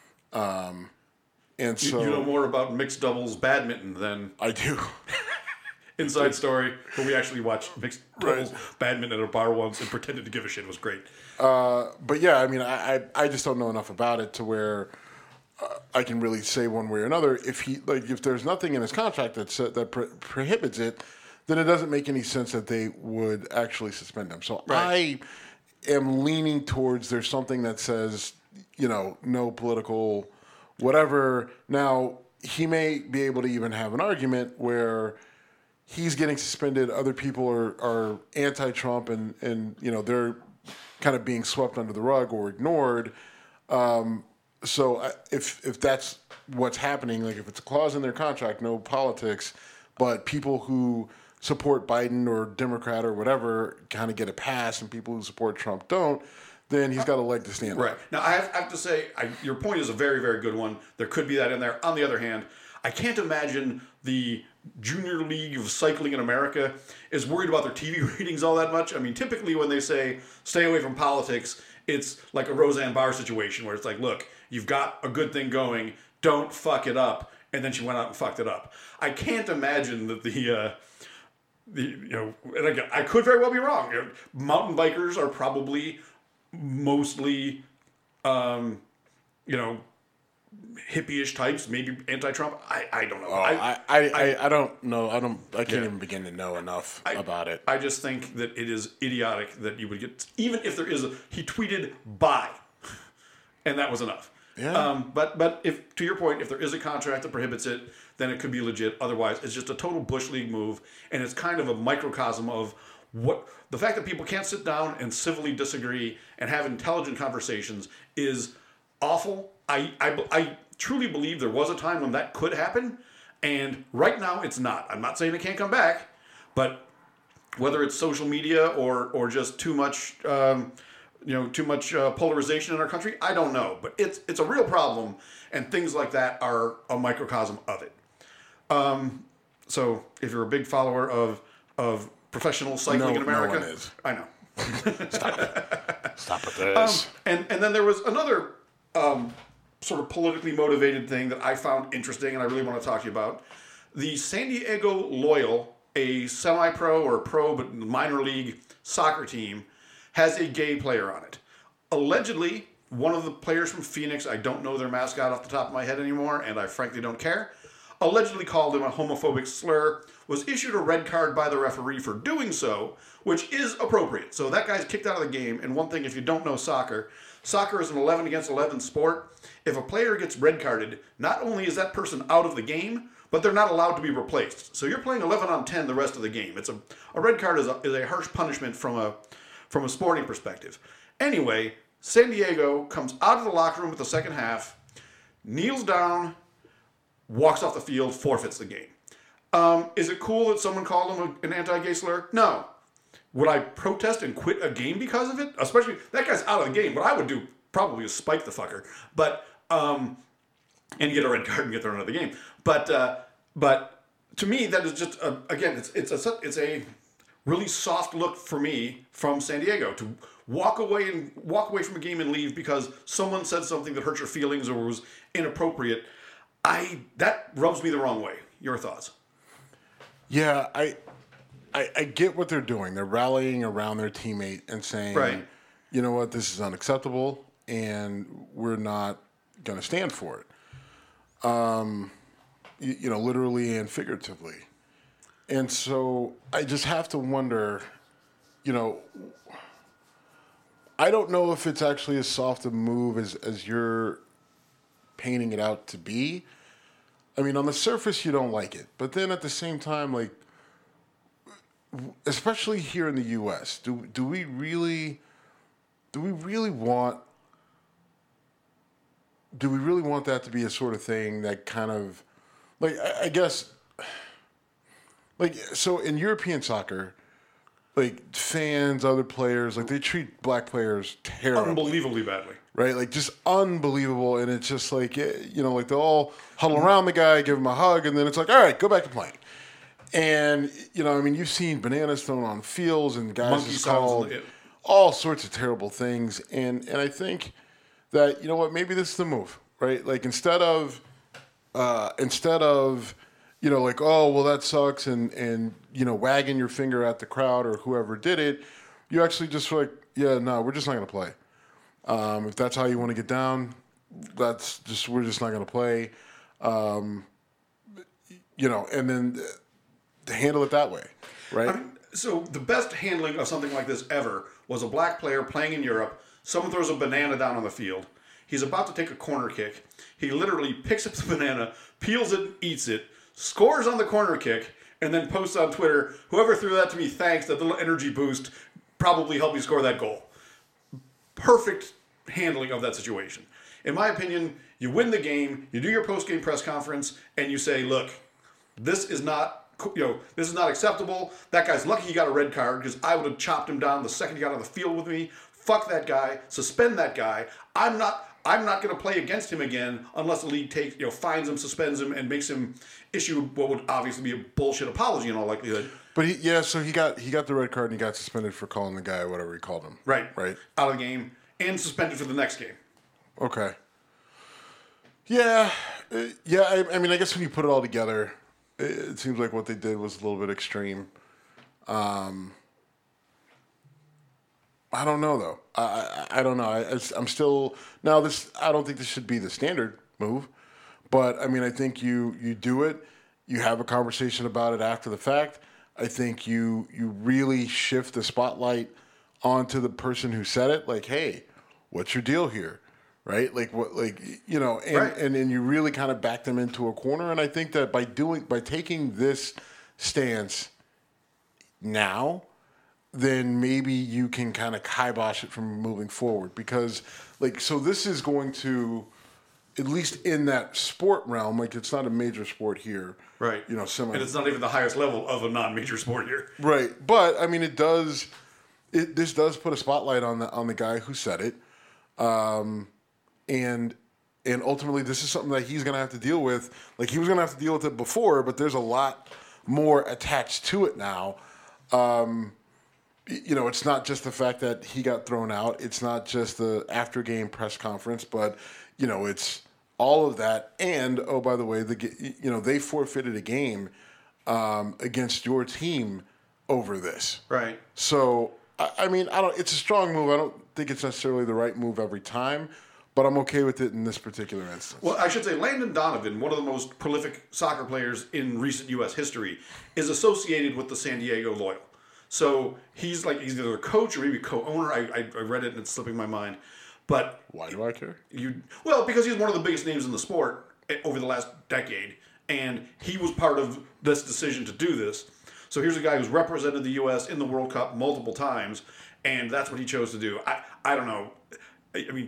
[SPEAKER 3] And so
[SPEAKER 2] you know more about mixed doubles badminton than
[SPEAKER 3] I do.
[SPEAKER 2] Inside story, but we actually watched mixed doubles badminton at a bar once and pretended to give a shit. It was great.
[SPEAKER 3] But yeah, I just don't know enough about it to where I can really say one way or another. If there's nothing in his contract that prohibits it, then it doesn't make any sense that they would actually suspend him. So am leaning towards there's something that says, no political whatever. Now, he may be able to even have an argument where he's getting suspended, other people are anti-Trump, and they're kind of being swept under the rug or ignored. So if that's what's happening, like if it's a clause in their contract, no politics, but people who support Biden or Democrat or whatever kind of get a pass, and people who support Trump don't, then he's got a leg to stand on.
[SPEAKER 2] Right. Now, I have to say, your point is a very, very good one. There could be that in there. On the other hand, I can't imagine the Junior League of Cycling in America is worried about their TV ratings all that much. I mean, typically when they say stay away from politics, it's like a Roseanne Barr situation where it's like, look, you've got a good thing going, don't fuck it up. And then she went out and fucked it up. I can't imagine that and again, I could very well be wrong. Mountain bikers are probably mostly, hippie-ish types, maybe anti-Trump. I don't know.
[SPEAKER 3] I don't know. I can't even begin to know enough about it.
[SPEAKER 2] I just think that it is idiotic that you would get, even if there is he tweeted "bye," and that was enough.
[SPEAKER 3] Yeah.
[SPEAKER 2] But if, to your point, if there is a contract that prohibits it, then it could be legit. Otherwise, it's just a total Bush League move, and it's kind of a microcosm of what the fact that people can't sit down and civilly disagree and have intelligent conversations is awful. I truly believe there was a time when that could happen, and right now it's not. I'm not saying it can't come back, but whether it's social media or just too much polarization in our country, I don't know. But it's a real problem, and things like that are a microcosm of it. So if you're a big follower of professional cycling in America,
[SPEAKER 3] no one is.
[SPEAKER 2] I know.
[SPEAKER 3] Stop with this.
[SPEAKER 2] And then there was another sort of politically motivated thing that I found interesting, and I really want to talk to you about. The San Diego Loyal, a semi-pro or pro but minor league soccer team, has a gay player on it. Allegedly, one of the players from Phoenix, I don't know their mascot off the top of my head anymore, and I frankly don't care, allegedly called him a homophobic slur, was issued a red card by the referee for doing so, which is appropriate. So that guy's kicked out of the game, and one thing, if you don't know soccer is an 11 against 11 sport. If a player gets red carded, not only is that person out of the game, but they're not allowed to be replaced. So you're playing 11 on 10 the rest of the game. It's a red card is a harsh punishment from a sporting perspective. Anyway, San Diego comes out of the locker room at the second half, kneels down, walks off the field, forfeits the game. Is it cool that someone called him an anti-gay slur? No. Would I protest and quit a game because of it? Especially, that guy's out of the game. What I would do probably is spike the fucker. But, and get a red card and get thrown out of the game. But to me, that is just, again, it's a really soft look for me from San Diego to walk away from a game and leave because someone said something that hurt your feelings or was inappropriate. That rubs me the wrong way. Your thoughts?
[SPEAKER 3] Yeah, I get what they're doing. They're rallying around their teammate and saying,
[SPEAKER 2] right,
[SPEAKER 3] you know what, this is unacceptable, and we're not going to stand for it. Literally and figuratively. And so I just have to wonder, I don't know if it's actually as soft a move as you're painting it out to be. I mean, on the surface, you don't like it. But then at the same time, like, especially here in the U.S., do we really want that to be a sort of thing that kind of, like, I guess, like, so in European soccer, like, fans, other players, like, they treat black players terribly.
[SPEAKER 2] Unbelievably badly.
[SPEAKER 3] Right? Like, just unbelievable. And it's just like, like, they all huddle around the guy, give him a hug, and then it's like, all right, go back to playing. And, you've seen bananas thrown on fields and guys
[SPEAKER 2] Monkey
[SPEAKER 3] just called all sorts of terrible things. And I think that, maybe this is the move, right? Like, instead of like, oh, well, that sucks, and wagging your finger at the crowd or whoever did it, you actually just like, yeah, no, we're just not going to play. If that's how you want to get down, we're just not going to play. And then to handle it that way, right?
[SPEAKER 2] So the best handling of something like this ever was a black player playing in Europe. Someone throws a banana down on the field. He's about to take a corner kick. He literally picks up the banana, peels it, eats it, scores on the corner kick, and then posts on Twitter, "Whoever threw that to me, thanks. That little energy boost probably helped me score that goal." Perfect handling of that situation. In my opinion, you win the game, you do your post-game press conference, and you say, "Look, this is not, this is not acceptable. That guy's lucky he got a red card because I would have chopped him down the second he got on the field with me. Fuck that guy. Suspend that guy. I'm not going to play against him again unless the league takes, fines him, suspends him, and makes him issue what would obviously be a bullshit apology in all likelihood."
[SPEAKER 3] But so he got the red card and he got suspended for calling the guy whatever he called him.
[SPEAKER 2] Right.
[SPEAKER 3] Out
[SPEAKER 2] of the game and suspended for the next game.
[SPEAKER 3] Okay. Yeah. I mean, I guess when you put it all together, it seems like what they did was a little bit extreme. I don't know though. I don't know. I'm still now. I don't think this should be the standard move, but I mean, I think you do it. You have a conversation about it after the fact. I think you really shift the spotlight onto the person who said it. Like, hey, what's your deal here? Right? Like what? Like and you really kind of back them into a corner. And I think that by taking this stance now, then maybe you can kind of kibosh it from moving forward. Because so this is going to, at least in that sport realm, it's not a major sport here.
[SPEAKER 2] Right. And it's not even the highest level of a non-major sport here.
[SPEAKER 3] Right. But I mean, this does put a spotlight on the guy who said it. And ultimately this is something that he's going to have to deal with. Like, he was going to have to deal with it before, but there's a lot more attached to it now. It's not just the fact that he got thrown out. It's not just the after-game press conference, but, it's all of that. And, oh, by the way, they forfeited a game against your team over this.
[SPEAKER 2] Right.
[SPEAKER 3] So, I mean, it's a strong move. I don't think it's necessarily the right move every time, but I'm okay with it in this particular instance.
[SPEAKER 2] Well, I should say Landon Donovan, one of the most prolific soccer players in recent U.S. history, is associated with the San Diego Loyal. So he's either a coach or maybe co-owner. I read it and it's slipping my mind. But
[SPEAKER 3] why do I care?
[SPEAKER 2] Because he's one of the biggest names in the sport over the last decade, and he was part of this decision to do this. So here's a guy who's represented the U.S. in the World Cup multiple times, and that's what he chose to do. I don't know. I mean,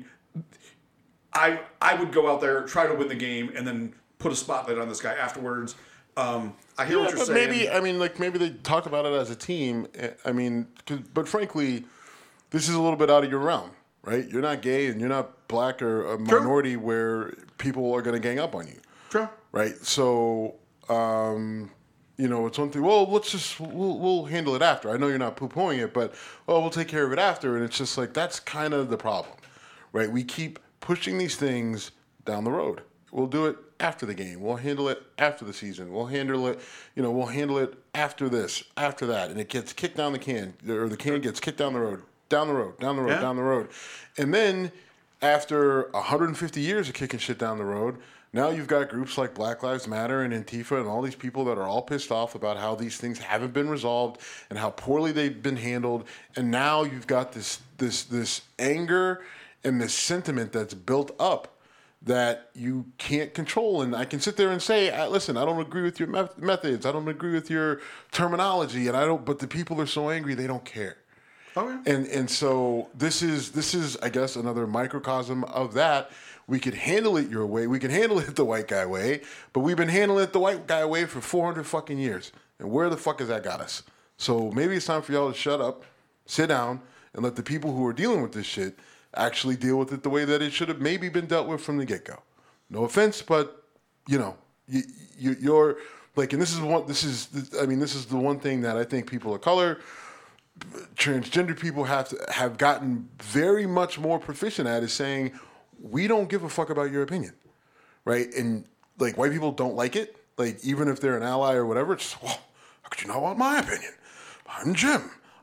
[SPEAKER 2] I would go out there, try to win the game, and then put a spotlight on this guy afterwards. I hear what you're saying.
[SPEAKER 3] Maybe they talk about it as a team. I mean, but frankly, this is a little bit out of your realm, right? You're not gay and you're not black or a minority where people are going to gang up on you.
[SPEAKER 2] True.
[SPEAKER 3] Right? So, it's one thing. Well, we'll handle it after. I know you're not poo-pooing it, but we'll take care of it after. And it's just like, that's kind of the problem, right? We keep pushing these things down the road. We'll do it after the game. We'll handle it after the season. We'll handle it, we'll handle it after this, after that. And it gets kicked down the can, or the can gets kicked down the road, down the road, down the road, down the road. And then after 150 years of kicking shit down the road, now you've got groups like Black Lives Matter and Antifa and all these people that are all pissed off about how these things haven't been resolved and how poorly they've been handled. And now you've got this anger and this sentiment that's built up that you can't control. And I can sit there and say, listen, I don't agree with your methods. I don't agree with your terminology. But the people are so angry, they don't care.
[SPEAKER 2] Okay.
[SPEAKER 3] And so this is, I guess, another microcosm of that. We could handle it your way. We can handle it the white guy way, but we've been handling it the white guy way for 400 fucking years. And where the fuck has that got us? So maybe it's time for y'all to shut up, sit down, and let the people who are dealing with this shit actually deal with it the way that it should have maybe been dealt with from the get-go. No offense, but you're like, and this is the one thing that I think people of color, transgender people have gotten very much more proficient at, is saying, we don't give a fuck about your opinion, right? And like, white people don't like it. Like, even if they're an ally or whatever, it's, well, how could you not want my opinion? I'm Jim.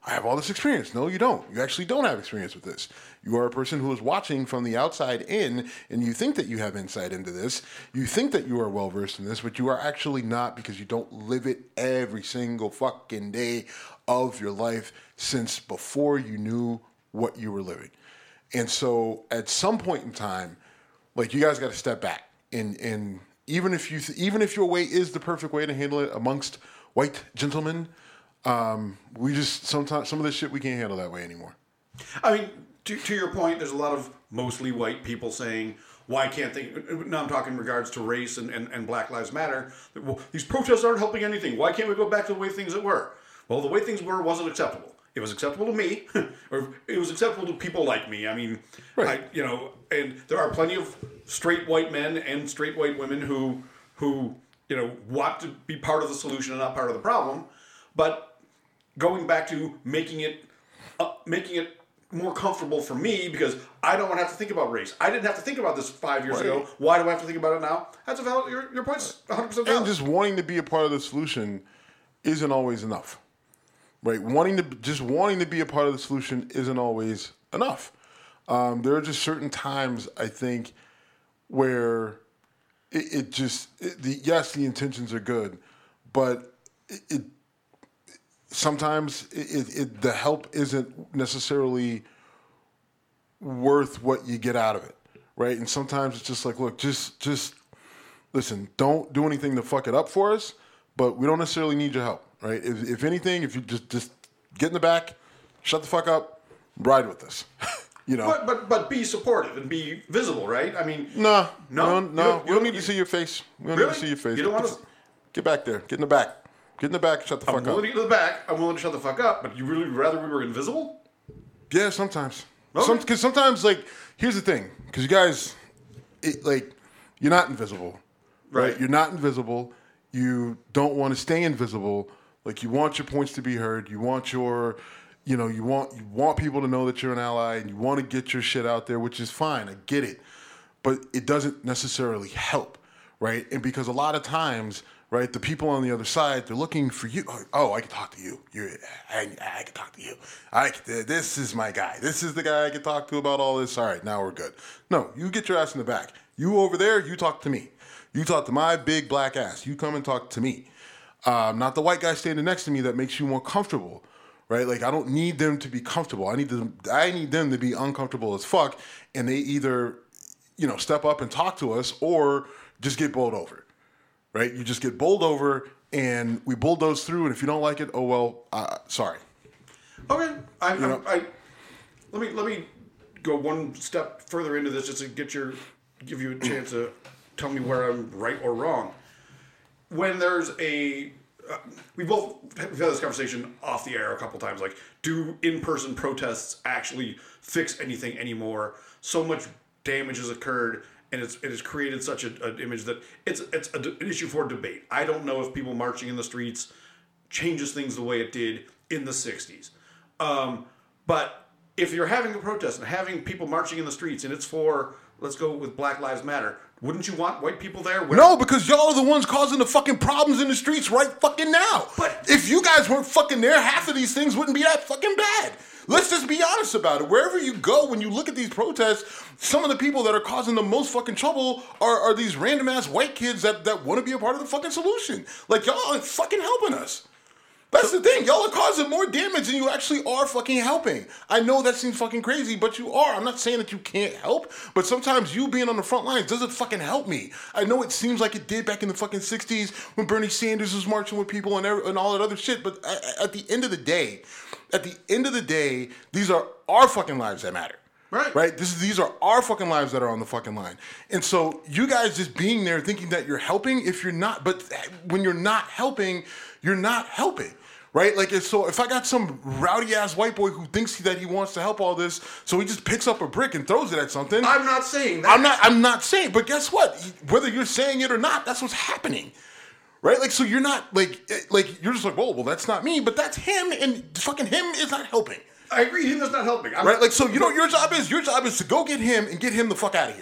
[SPEAKER 3] I have all this experience. No, you don't. You actually don't have experience with this. You are a person who is watching from the outside in, and you think that you have insight into this. You think that you are well-versed in this, but you are actually not, because you don't live it every single fucking day of your life since before you knew what you were living. And so at some point in time, like, you guys got to step back. And even if your way is the perfect way to handle it amongst white gentlemen, we just sometimes some of this shit we can't handle that way anymore.
[SPEAKER 2] I mean, to your point, there's a lot of mostly white people saying, why can't they? Now I'm talking in regards to race and Black Lives Matter. Well, these protests aren't helping anything. Why can't we go back to the way things were? Well, the way things were wasn't acceptable. It was acceptable to me, or it was acceptable to people like me. I mean,
[SPEAKER 3] right.
[SPEAKER 2] And there are plenty of straight white men and straight white women who want to be part of the solution and not part of the problem. But going back to making it more comfortable for me, because I don't want to have to think about race. I didn't have to think about this 5 years ago. Why do I have to think about it now? That's a valid. Your point's 100% valid.
[SPEAKER 3] And just wanting to be a part of the solution isn't always enough. Right, wanting to be a part of the solution isn't always enough. There are just certain times, I think, where the intentions are good, but sometimes the help isn't necessarily worth what you get out of it, right? And sometimes it's just like, look, just listen, don't do anything to fuck it up for us, but we don't necessarily need your help. Right. If anything, if you just get in the back, shut the fuck up, ride with us.
[SPEAKER 2] But be supportive and be visible, right? I mean,
[SPEAKER 3] no. We don't need to see your face. We don't need to see your face.
[SPEAKER 2] You don't want to
[SPEAKER 3] get back there. Get in the back. Get in the back. Shut the fuck up.
[SPEAKER 2] I'm willing to get in the back. I'm willing to shut the fuck up. But you really rather we were invisible?
[SPEAKER 3] Yeah, sometimes.
[SPEAKER 2] Okay.
[SPEAKER 3] Because sometimes, like, here's the thing. Because you guys, you're not invisible, right? You're not invisible. You don't want to stay invisible. Like, you want your points to be heard. You want you want people to know that you're an ally, and you want to get your shit out there, which is fine. I get it. But it doesn't necessarily help, right? And because a lot of times, right, the people on the other side, they're looking for you. Oh, I can talk to you. I can talk to you. This is my guy. This is the guy I can talk to about all this. All right, now we're good. No, you get your ass in the back. You over there, you talk to me. You talk to my big black ass. You come and talk to me. Not the white guy standing next to me that makes you more comfortable, right? Like, I don't need them to be comfortable. I need them to be uncomfortable as fuck, and they either, step up and talk to us or just get bowled over, right? You just get bowled over, and we bulldoze through, and if you don't like it, oh well, sorry.
[SPEAKER 2] Okay, let me go one step further into this just to give you a chance to tell me where I'm right or wrong. When there's we've had this conversation off the air a couple times, like, do in-person protests actually fix anything anymore? So much damage has occurred, and it has created such an image that it's an issue for debate. I don't know if people marching in the streets changes things the way it did in the 60s. But if you're having a protest and having people marching in the streets, and it's for, let's go with Black Lives Matter, wouldn't you want white people there?
[SPEAKER 3] No, because y'all are the ones causing the fucking problems in the streets right fucking now.
[SPEAKER 2] But
[SPEAKER 3] if you guys weren't fucking there, half of these things wouldn't be that fucking bad. Let's just be honest about it. Wherever you go, when you look at these protests, some of the people that are causing the most fucking trouble are these random ass white kids that want to be a part of the fucking solution. Like, y'all aren't fucking helping us. That's the thing. Y'all are causing more damage than you actually are fucking helping. I know that seems fucking crazy, but you are. I'm not saying that you can't help, but sometimes you being on the front lines doesn't fucking help me. I know it seems like it did back in the fucking 60s when Bernie Sanders was marching with people and all that other shit, but at the end of the day, these are our fucking lives that matter. Right? These are our fucking lives that are on the fucking line. And so you guys just being there thinking that you're helping, if you're not, but when you're not helping, you're not helping. Right? Like, so if I got some rowdy ass white boy who thinks that he wants to help all this, so he just picks up a brick and throws it at something.
[SPEAKER 2] I'm not saying that.
[SPEAKER 3] I'm not saying, but guess what? Whether you're saying it or not, that's what's happening. Right? Like, so you're not like you're just like, well, that's not me, but that's him, and fucking him is not helping.
[SPEAKER 2] I agree, him is not helping.
[SPEAKER 3] Right? Like, so your job is to go get him and get him the fuck out of here.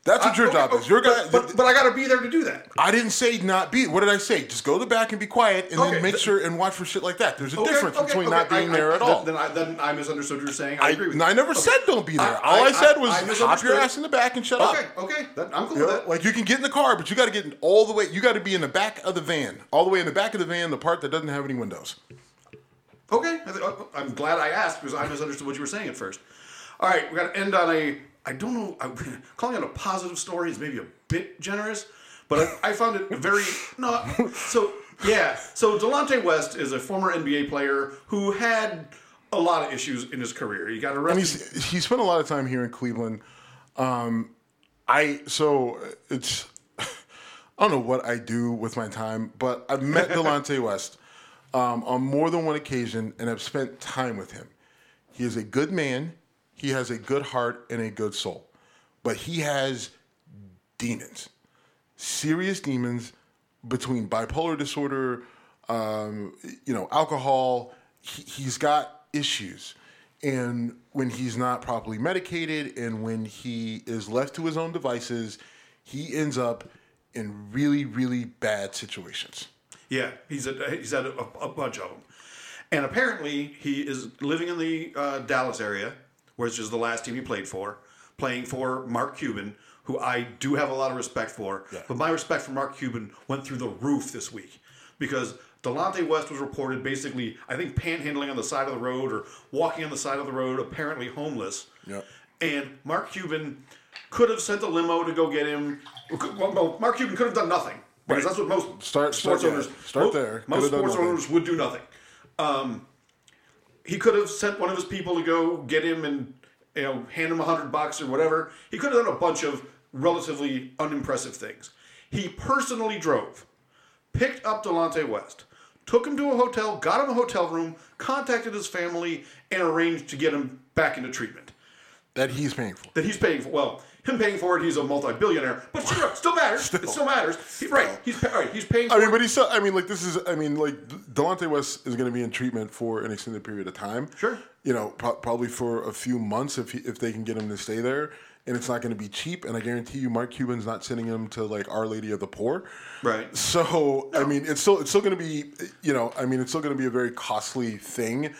[SPEAKER 3] That's what your job is. Your guy,
[SPEAKER 2] but I got to be there to do that.
[SPEAKER 3] I didn't say not be. What did I say? Just go to the back and be quiet, and then make sure and watch for shit like that. There's a difference between not being there at all.
[SPEAKER 2] Then I misunderstood what you were saying. I agree with you.
[SPEAKER 3] I never said don't be there. All I said was hop your ass in the back and shut up.
[SPEAKER 2] Okay. I'm cool with that.
[SPEAKER 3] Like you can get in the car, but you got to get all the way. You got to be in the back of the van, all the way in the back of the van, the part that doesn't have any windows.
[SPEAKER 2] Okay, I'm glad I asked because I misunderstood what you were saying at first. All right, we got to end on I don't know, calling it a positive story is maybe a bit generous, but I found it very, so Delonte West is a former NBA player who had a lot of issues in his career. He got arrested.
[SPEAKER 3] And he spent a lot of time here in Cleveland. I don't know what I do with my time, but I've met Delonte West on more than one occasion and have spent time with him. He is a good man. He has a good heart and a good soul. But he has demons. Serious demons between bipolar disorder, alcohol. He's got issues. And when he's not properly medicated and when he is left to his own devices, he ends up in really, really bad situations. Yeah,
[SPEAKER 2] he's had a bunch of them. And apparently he is living in the Dallas area, which is the last team he played for, playing for Mark Cuban, who I do have a lot of respect for. Yeah. But my respect for Mark Cuban went through the roof this week because Delonte West was reported basically, I think, panhandling on the side of the road or walking on the side of the road, apparently homeless. Yep. And Mark Cuban could have sent a limo to go get him. Well, Mark Cuban could have done nothing. Because that's what most sports owners would do nothing. He could have sent one of his people to go get him and hand him $100 or whatever. He could have done a bunch of relatively unimpressive things. He personally drove, picked up Delonte West, took him to a hotel, got him a hotel room, contacted his family, and arranged to get him back into treatment.
[SPEAKER 3] That he's paying for.
[SPEAKER 2] Well, him paying for it, he's a multi-billionaire, but sure, it still matters. It still matters. He's paying for it.
[SPEAKER 3] But he's still, Delonte West is going to be in treatment for an extended period of time.
[SPEAKER 2] Sure.
[SPEAKER 3] Probably for a few months if they can get him to stay there. And it's not going to be cheap. And I guarantee you, Mark Cuban's not sending him to Our Lady of the Poor.
[SPEAKER 2] Right.
[SPEAKER 3] So, no. It's still going to be, it's still going to be a very costly thing.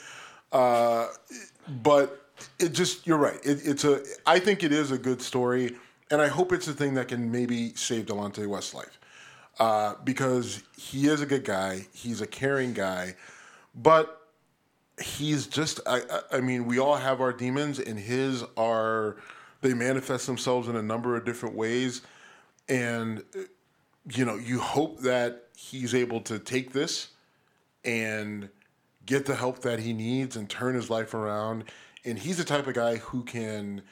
[SPEAKER 3] But you're right. I think it is a good story, and I hope it's a thing that can maybe save Delonte West's life, because he is a good guy. He's a caring guy, but he's just. We all have our demons, and they manifest themselves in a number of different ways, and you hope that he's able to take this and get the help that he needs and turn his life around. And he's the type of guy who can,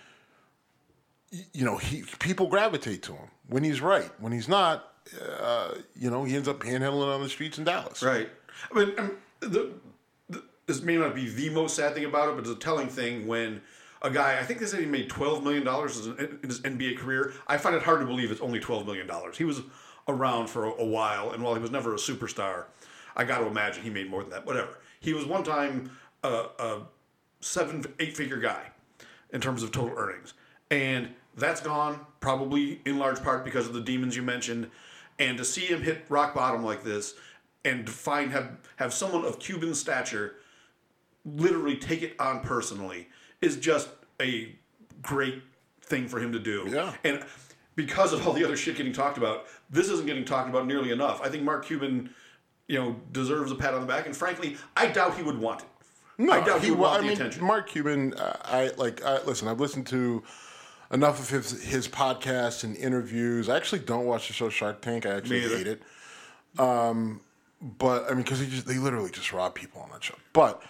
[SPEAKER 3] people gravitate to him when he's right. When he's not, he ends up panhandling on the streets in Dallas.
[SPEAKER 2] Right. This may not be the most sad thing about it, but it's a telling thing when a guy, I think they said he made $12 million in his NBA career. I find it hard to believe it's only $12 million. He was around for a while, and while he was never a superstar, I got to imagine he made more than that. Whatever. He was one time a 7-8-figure guy in terms of total earnings. And that's gone probably in large part because of the demons you mentioned. And to see him hit rock bottom like this and to have someone of Cuban stature literally take it on personally is just a great thing for him to do.
[SPEAKER 3] Yeah.
[SPEAKER 2] And because of all the other shit getting talked about, this isn't getting talked about nearly enough. I think Mark Cuban, deserves a pat on the back. And frankly, I doubt he would want it.
[SPEAKER 3] No,
[SPEAKER 2] I doubt he would want the attention.
[SPEAKER 3] Mark Cuban, listen, I've listened to enough of his podcasts and interviews. I actually don't watch the show Shark Tank. I actually hate it. But, because they literally just rob people on that show. But,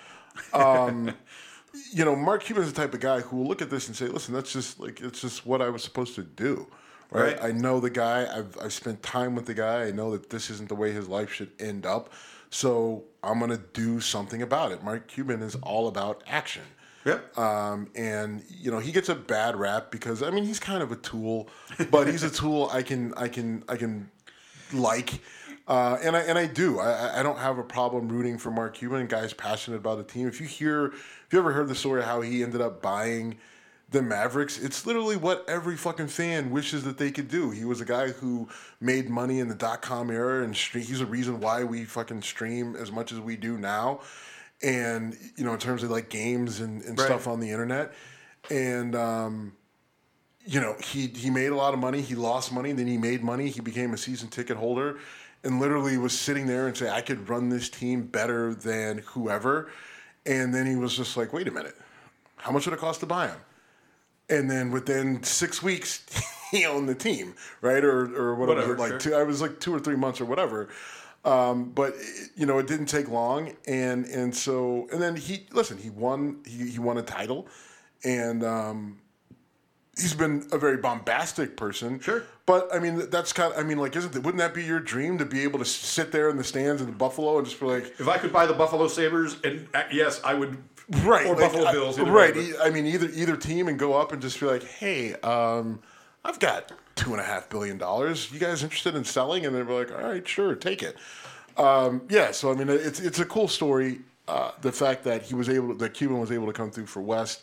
[SPEAKER 3] Mark Cuban's the type of guy who will look at this and say, listen, that's just, it's just what I was supposed to do. Right? I know the guy. I've spent time with the guy. I know that this isn't the way his life should end up. So I'm going to do something about it. Mark Cuban is all about action.
[SPEAKER 2] Yep.
[SPEAKER 3] And he gets a bad rap because he's kind of a tool, but he's a tool I can like. And I do. I don't have a problem rooting for Mark Cuban, guys passionate about the team. If you ever heard the story of how he ended up buying the Mavericks. It's literally what every fucking fan wishes that they could do. He was a guy who made money in the .com era, and he's the reason why we fucking stream as much as we do now. And, you know, in terms of like games and stuff on the internet. And, you know, he made a lot of money. He lost money. Then he made money. He became a season ticket holder and literally was sitting there and say, I could run this team better than whoever. And then he was just like, wait a minute. How much would it cost to buy him? And then within 6 weeks, he owned the team, right? Or whatever. I was like 2 or 3 months or whatever. But you know, it didn't take long, and then he won a title, and he's been a very bombastic person.
[SPEAKER 2] Sure.
[SPEAKER 3] But I mean, that's kind of, I mean, like, wouldn't that be your dream to be able to sit there in the stands in Buffalo and just be like,
[SPEAKER 2] if I could buy the Buffalo Sabres, and yes, I would.
[SPEAKER 3] Right,
[SPEAKER 2] or
[SPEAKER 3] like,
[SPEAKER 2] Buffalo Bills.
[SPEAKER 3] Right. I mean, either team, and go up and just be like, hey, I've got $2.5 billion. You guys interested in selling? And they're like, all right, sure, take it. Yeah. So I mean, it's a cool story. The fact that Cuban was able to come through for West.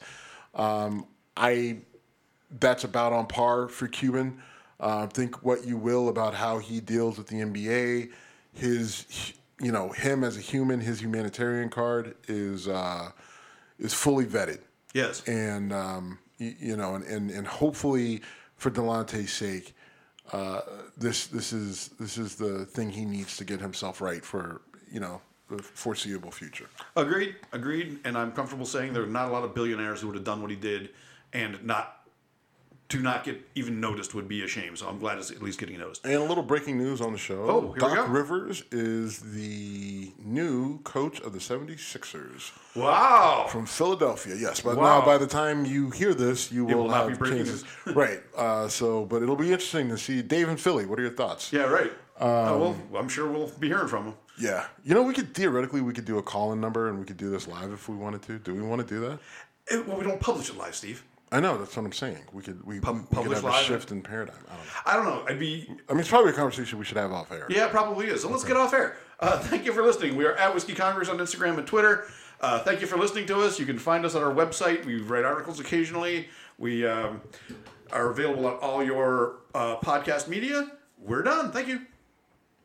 [SPEAKER 3] That's about on par for Cuban. Think what you will about how he deals with the NBA. Him as a human, his humanitarian card is fully vetted.
[SPEAKER 2] Yes.
[SPEAKER 3] And and hopefully for Delante's sake, this is the thing he needs to get himself right for, you know, the foreseeable future.
[SPEAKER 2] Agreed. And I'm comfortable saying there are not a lot of billionaires who would have done what he did, and to not get even noticed would be a shame. So I'm glad it's at least getting noticed.
[SPEAKER 3] And a little breaking news on the show.
[SPEAKER 2] Oh, here we go.
[SPEAKER 3] Doc Rivers is the new coach of the 76ers.
[SPEAKER 2] Wow.
[SPEAKER 3] From Philadelphia, yes. But now by the time you hear this, you will
[SPEAKER 2] not
[SPEAKER 3] have
[SPEAKER 2] be breaking
[SPEAKER 3] changes. Right. But it'll be interesting to see Dave in Philly. What are your thoughts?
[SPEAKER 2] Yeah, right. Well, I'm sure we'll be hearing from him.
[SPEAKER 3] Yeah. You know, we could do a call-in number, and we could do this live if we wanted to. Do we want to do that?
[SPEAKER 2] Well, we don't publish it live, Steve.
[SPEAKER 3] I know, that's what I'm saying. We could have a shift in paradigm.
[SPEAKER 2] I don't know.
[SPEAKER 3] It's probably a conversation we should have off air.
[SPEAKER 2] Yeah, it probably is. So let's get off air. Thank you for listening. We are at Whiskey Congress on Instagram and Twitter. Thank you for listening to us. You can find us on our website. We write articles occasionally. We are available on all your podcast media. We're done. Thank you.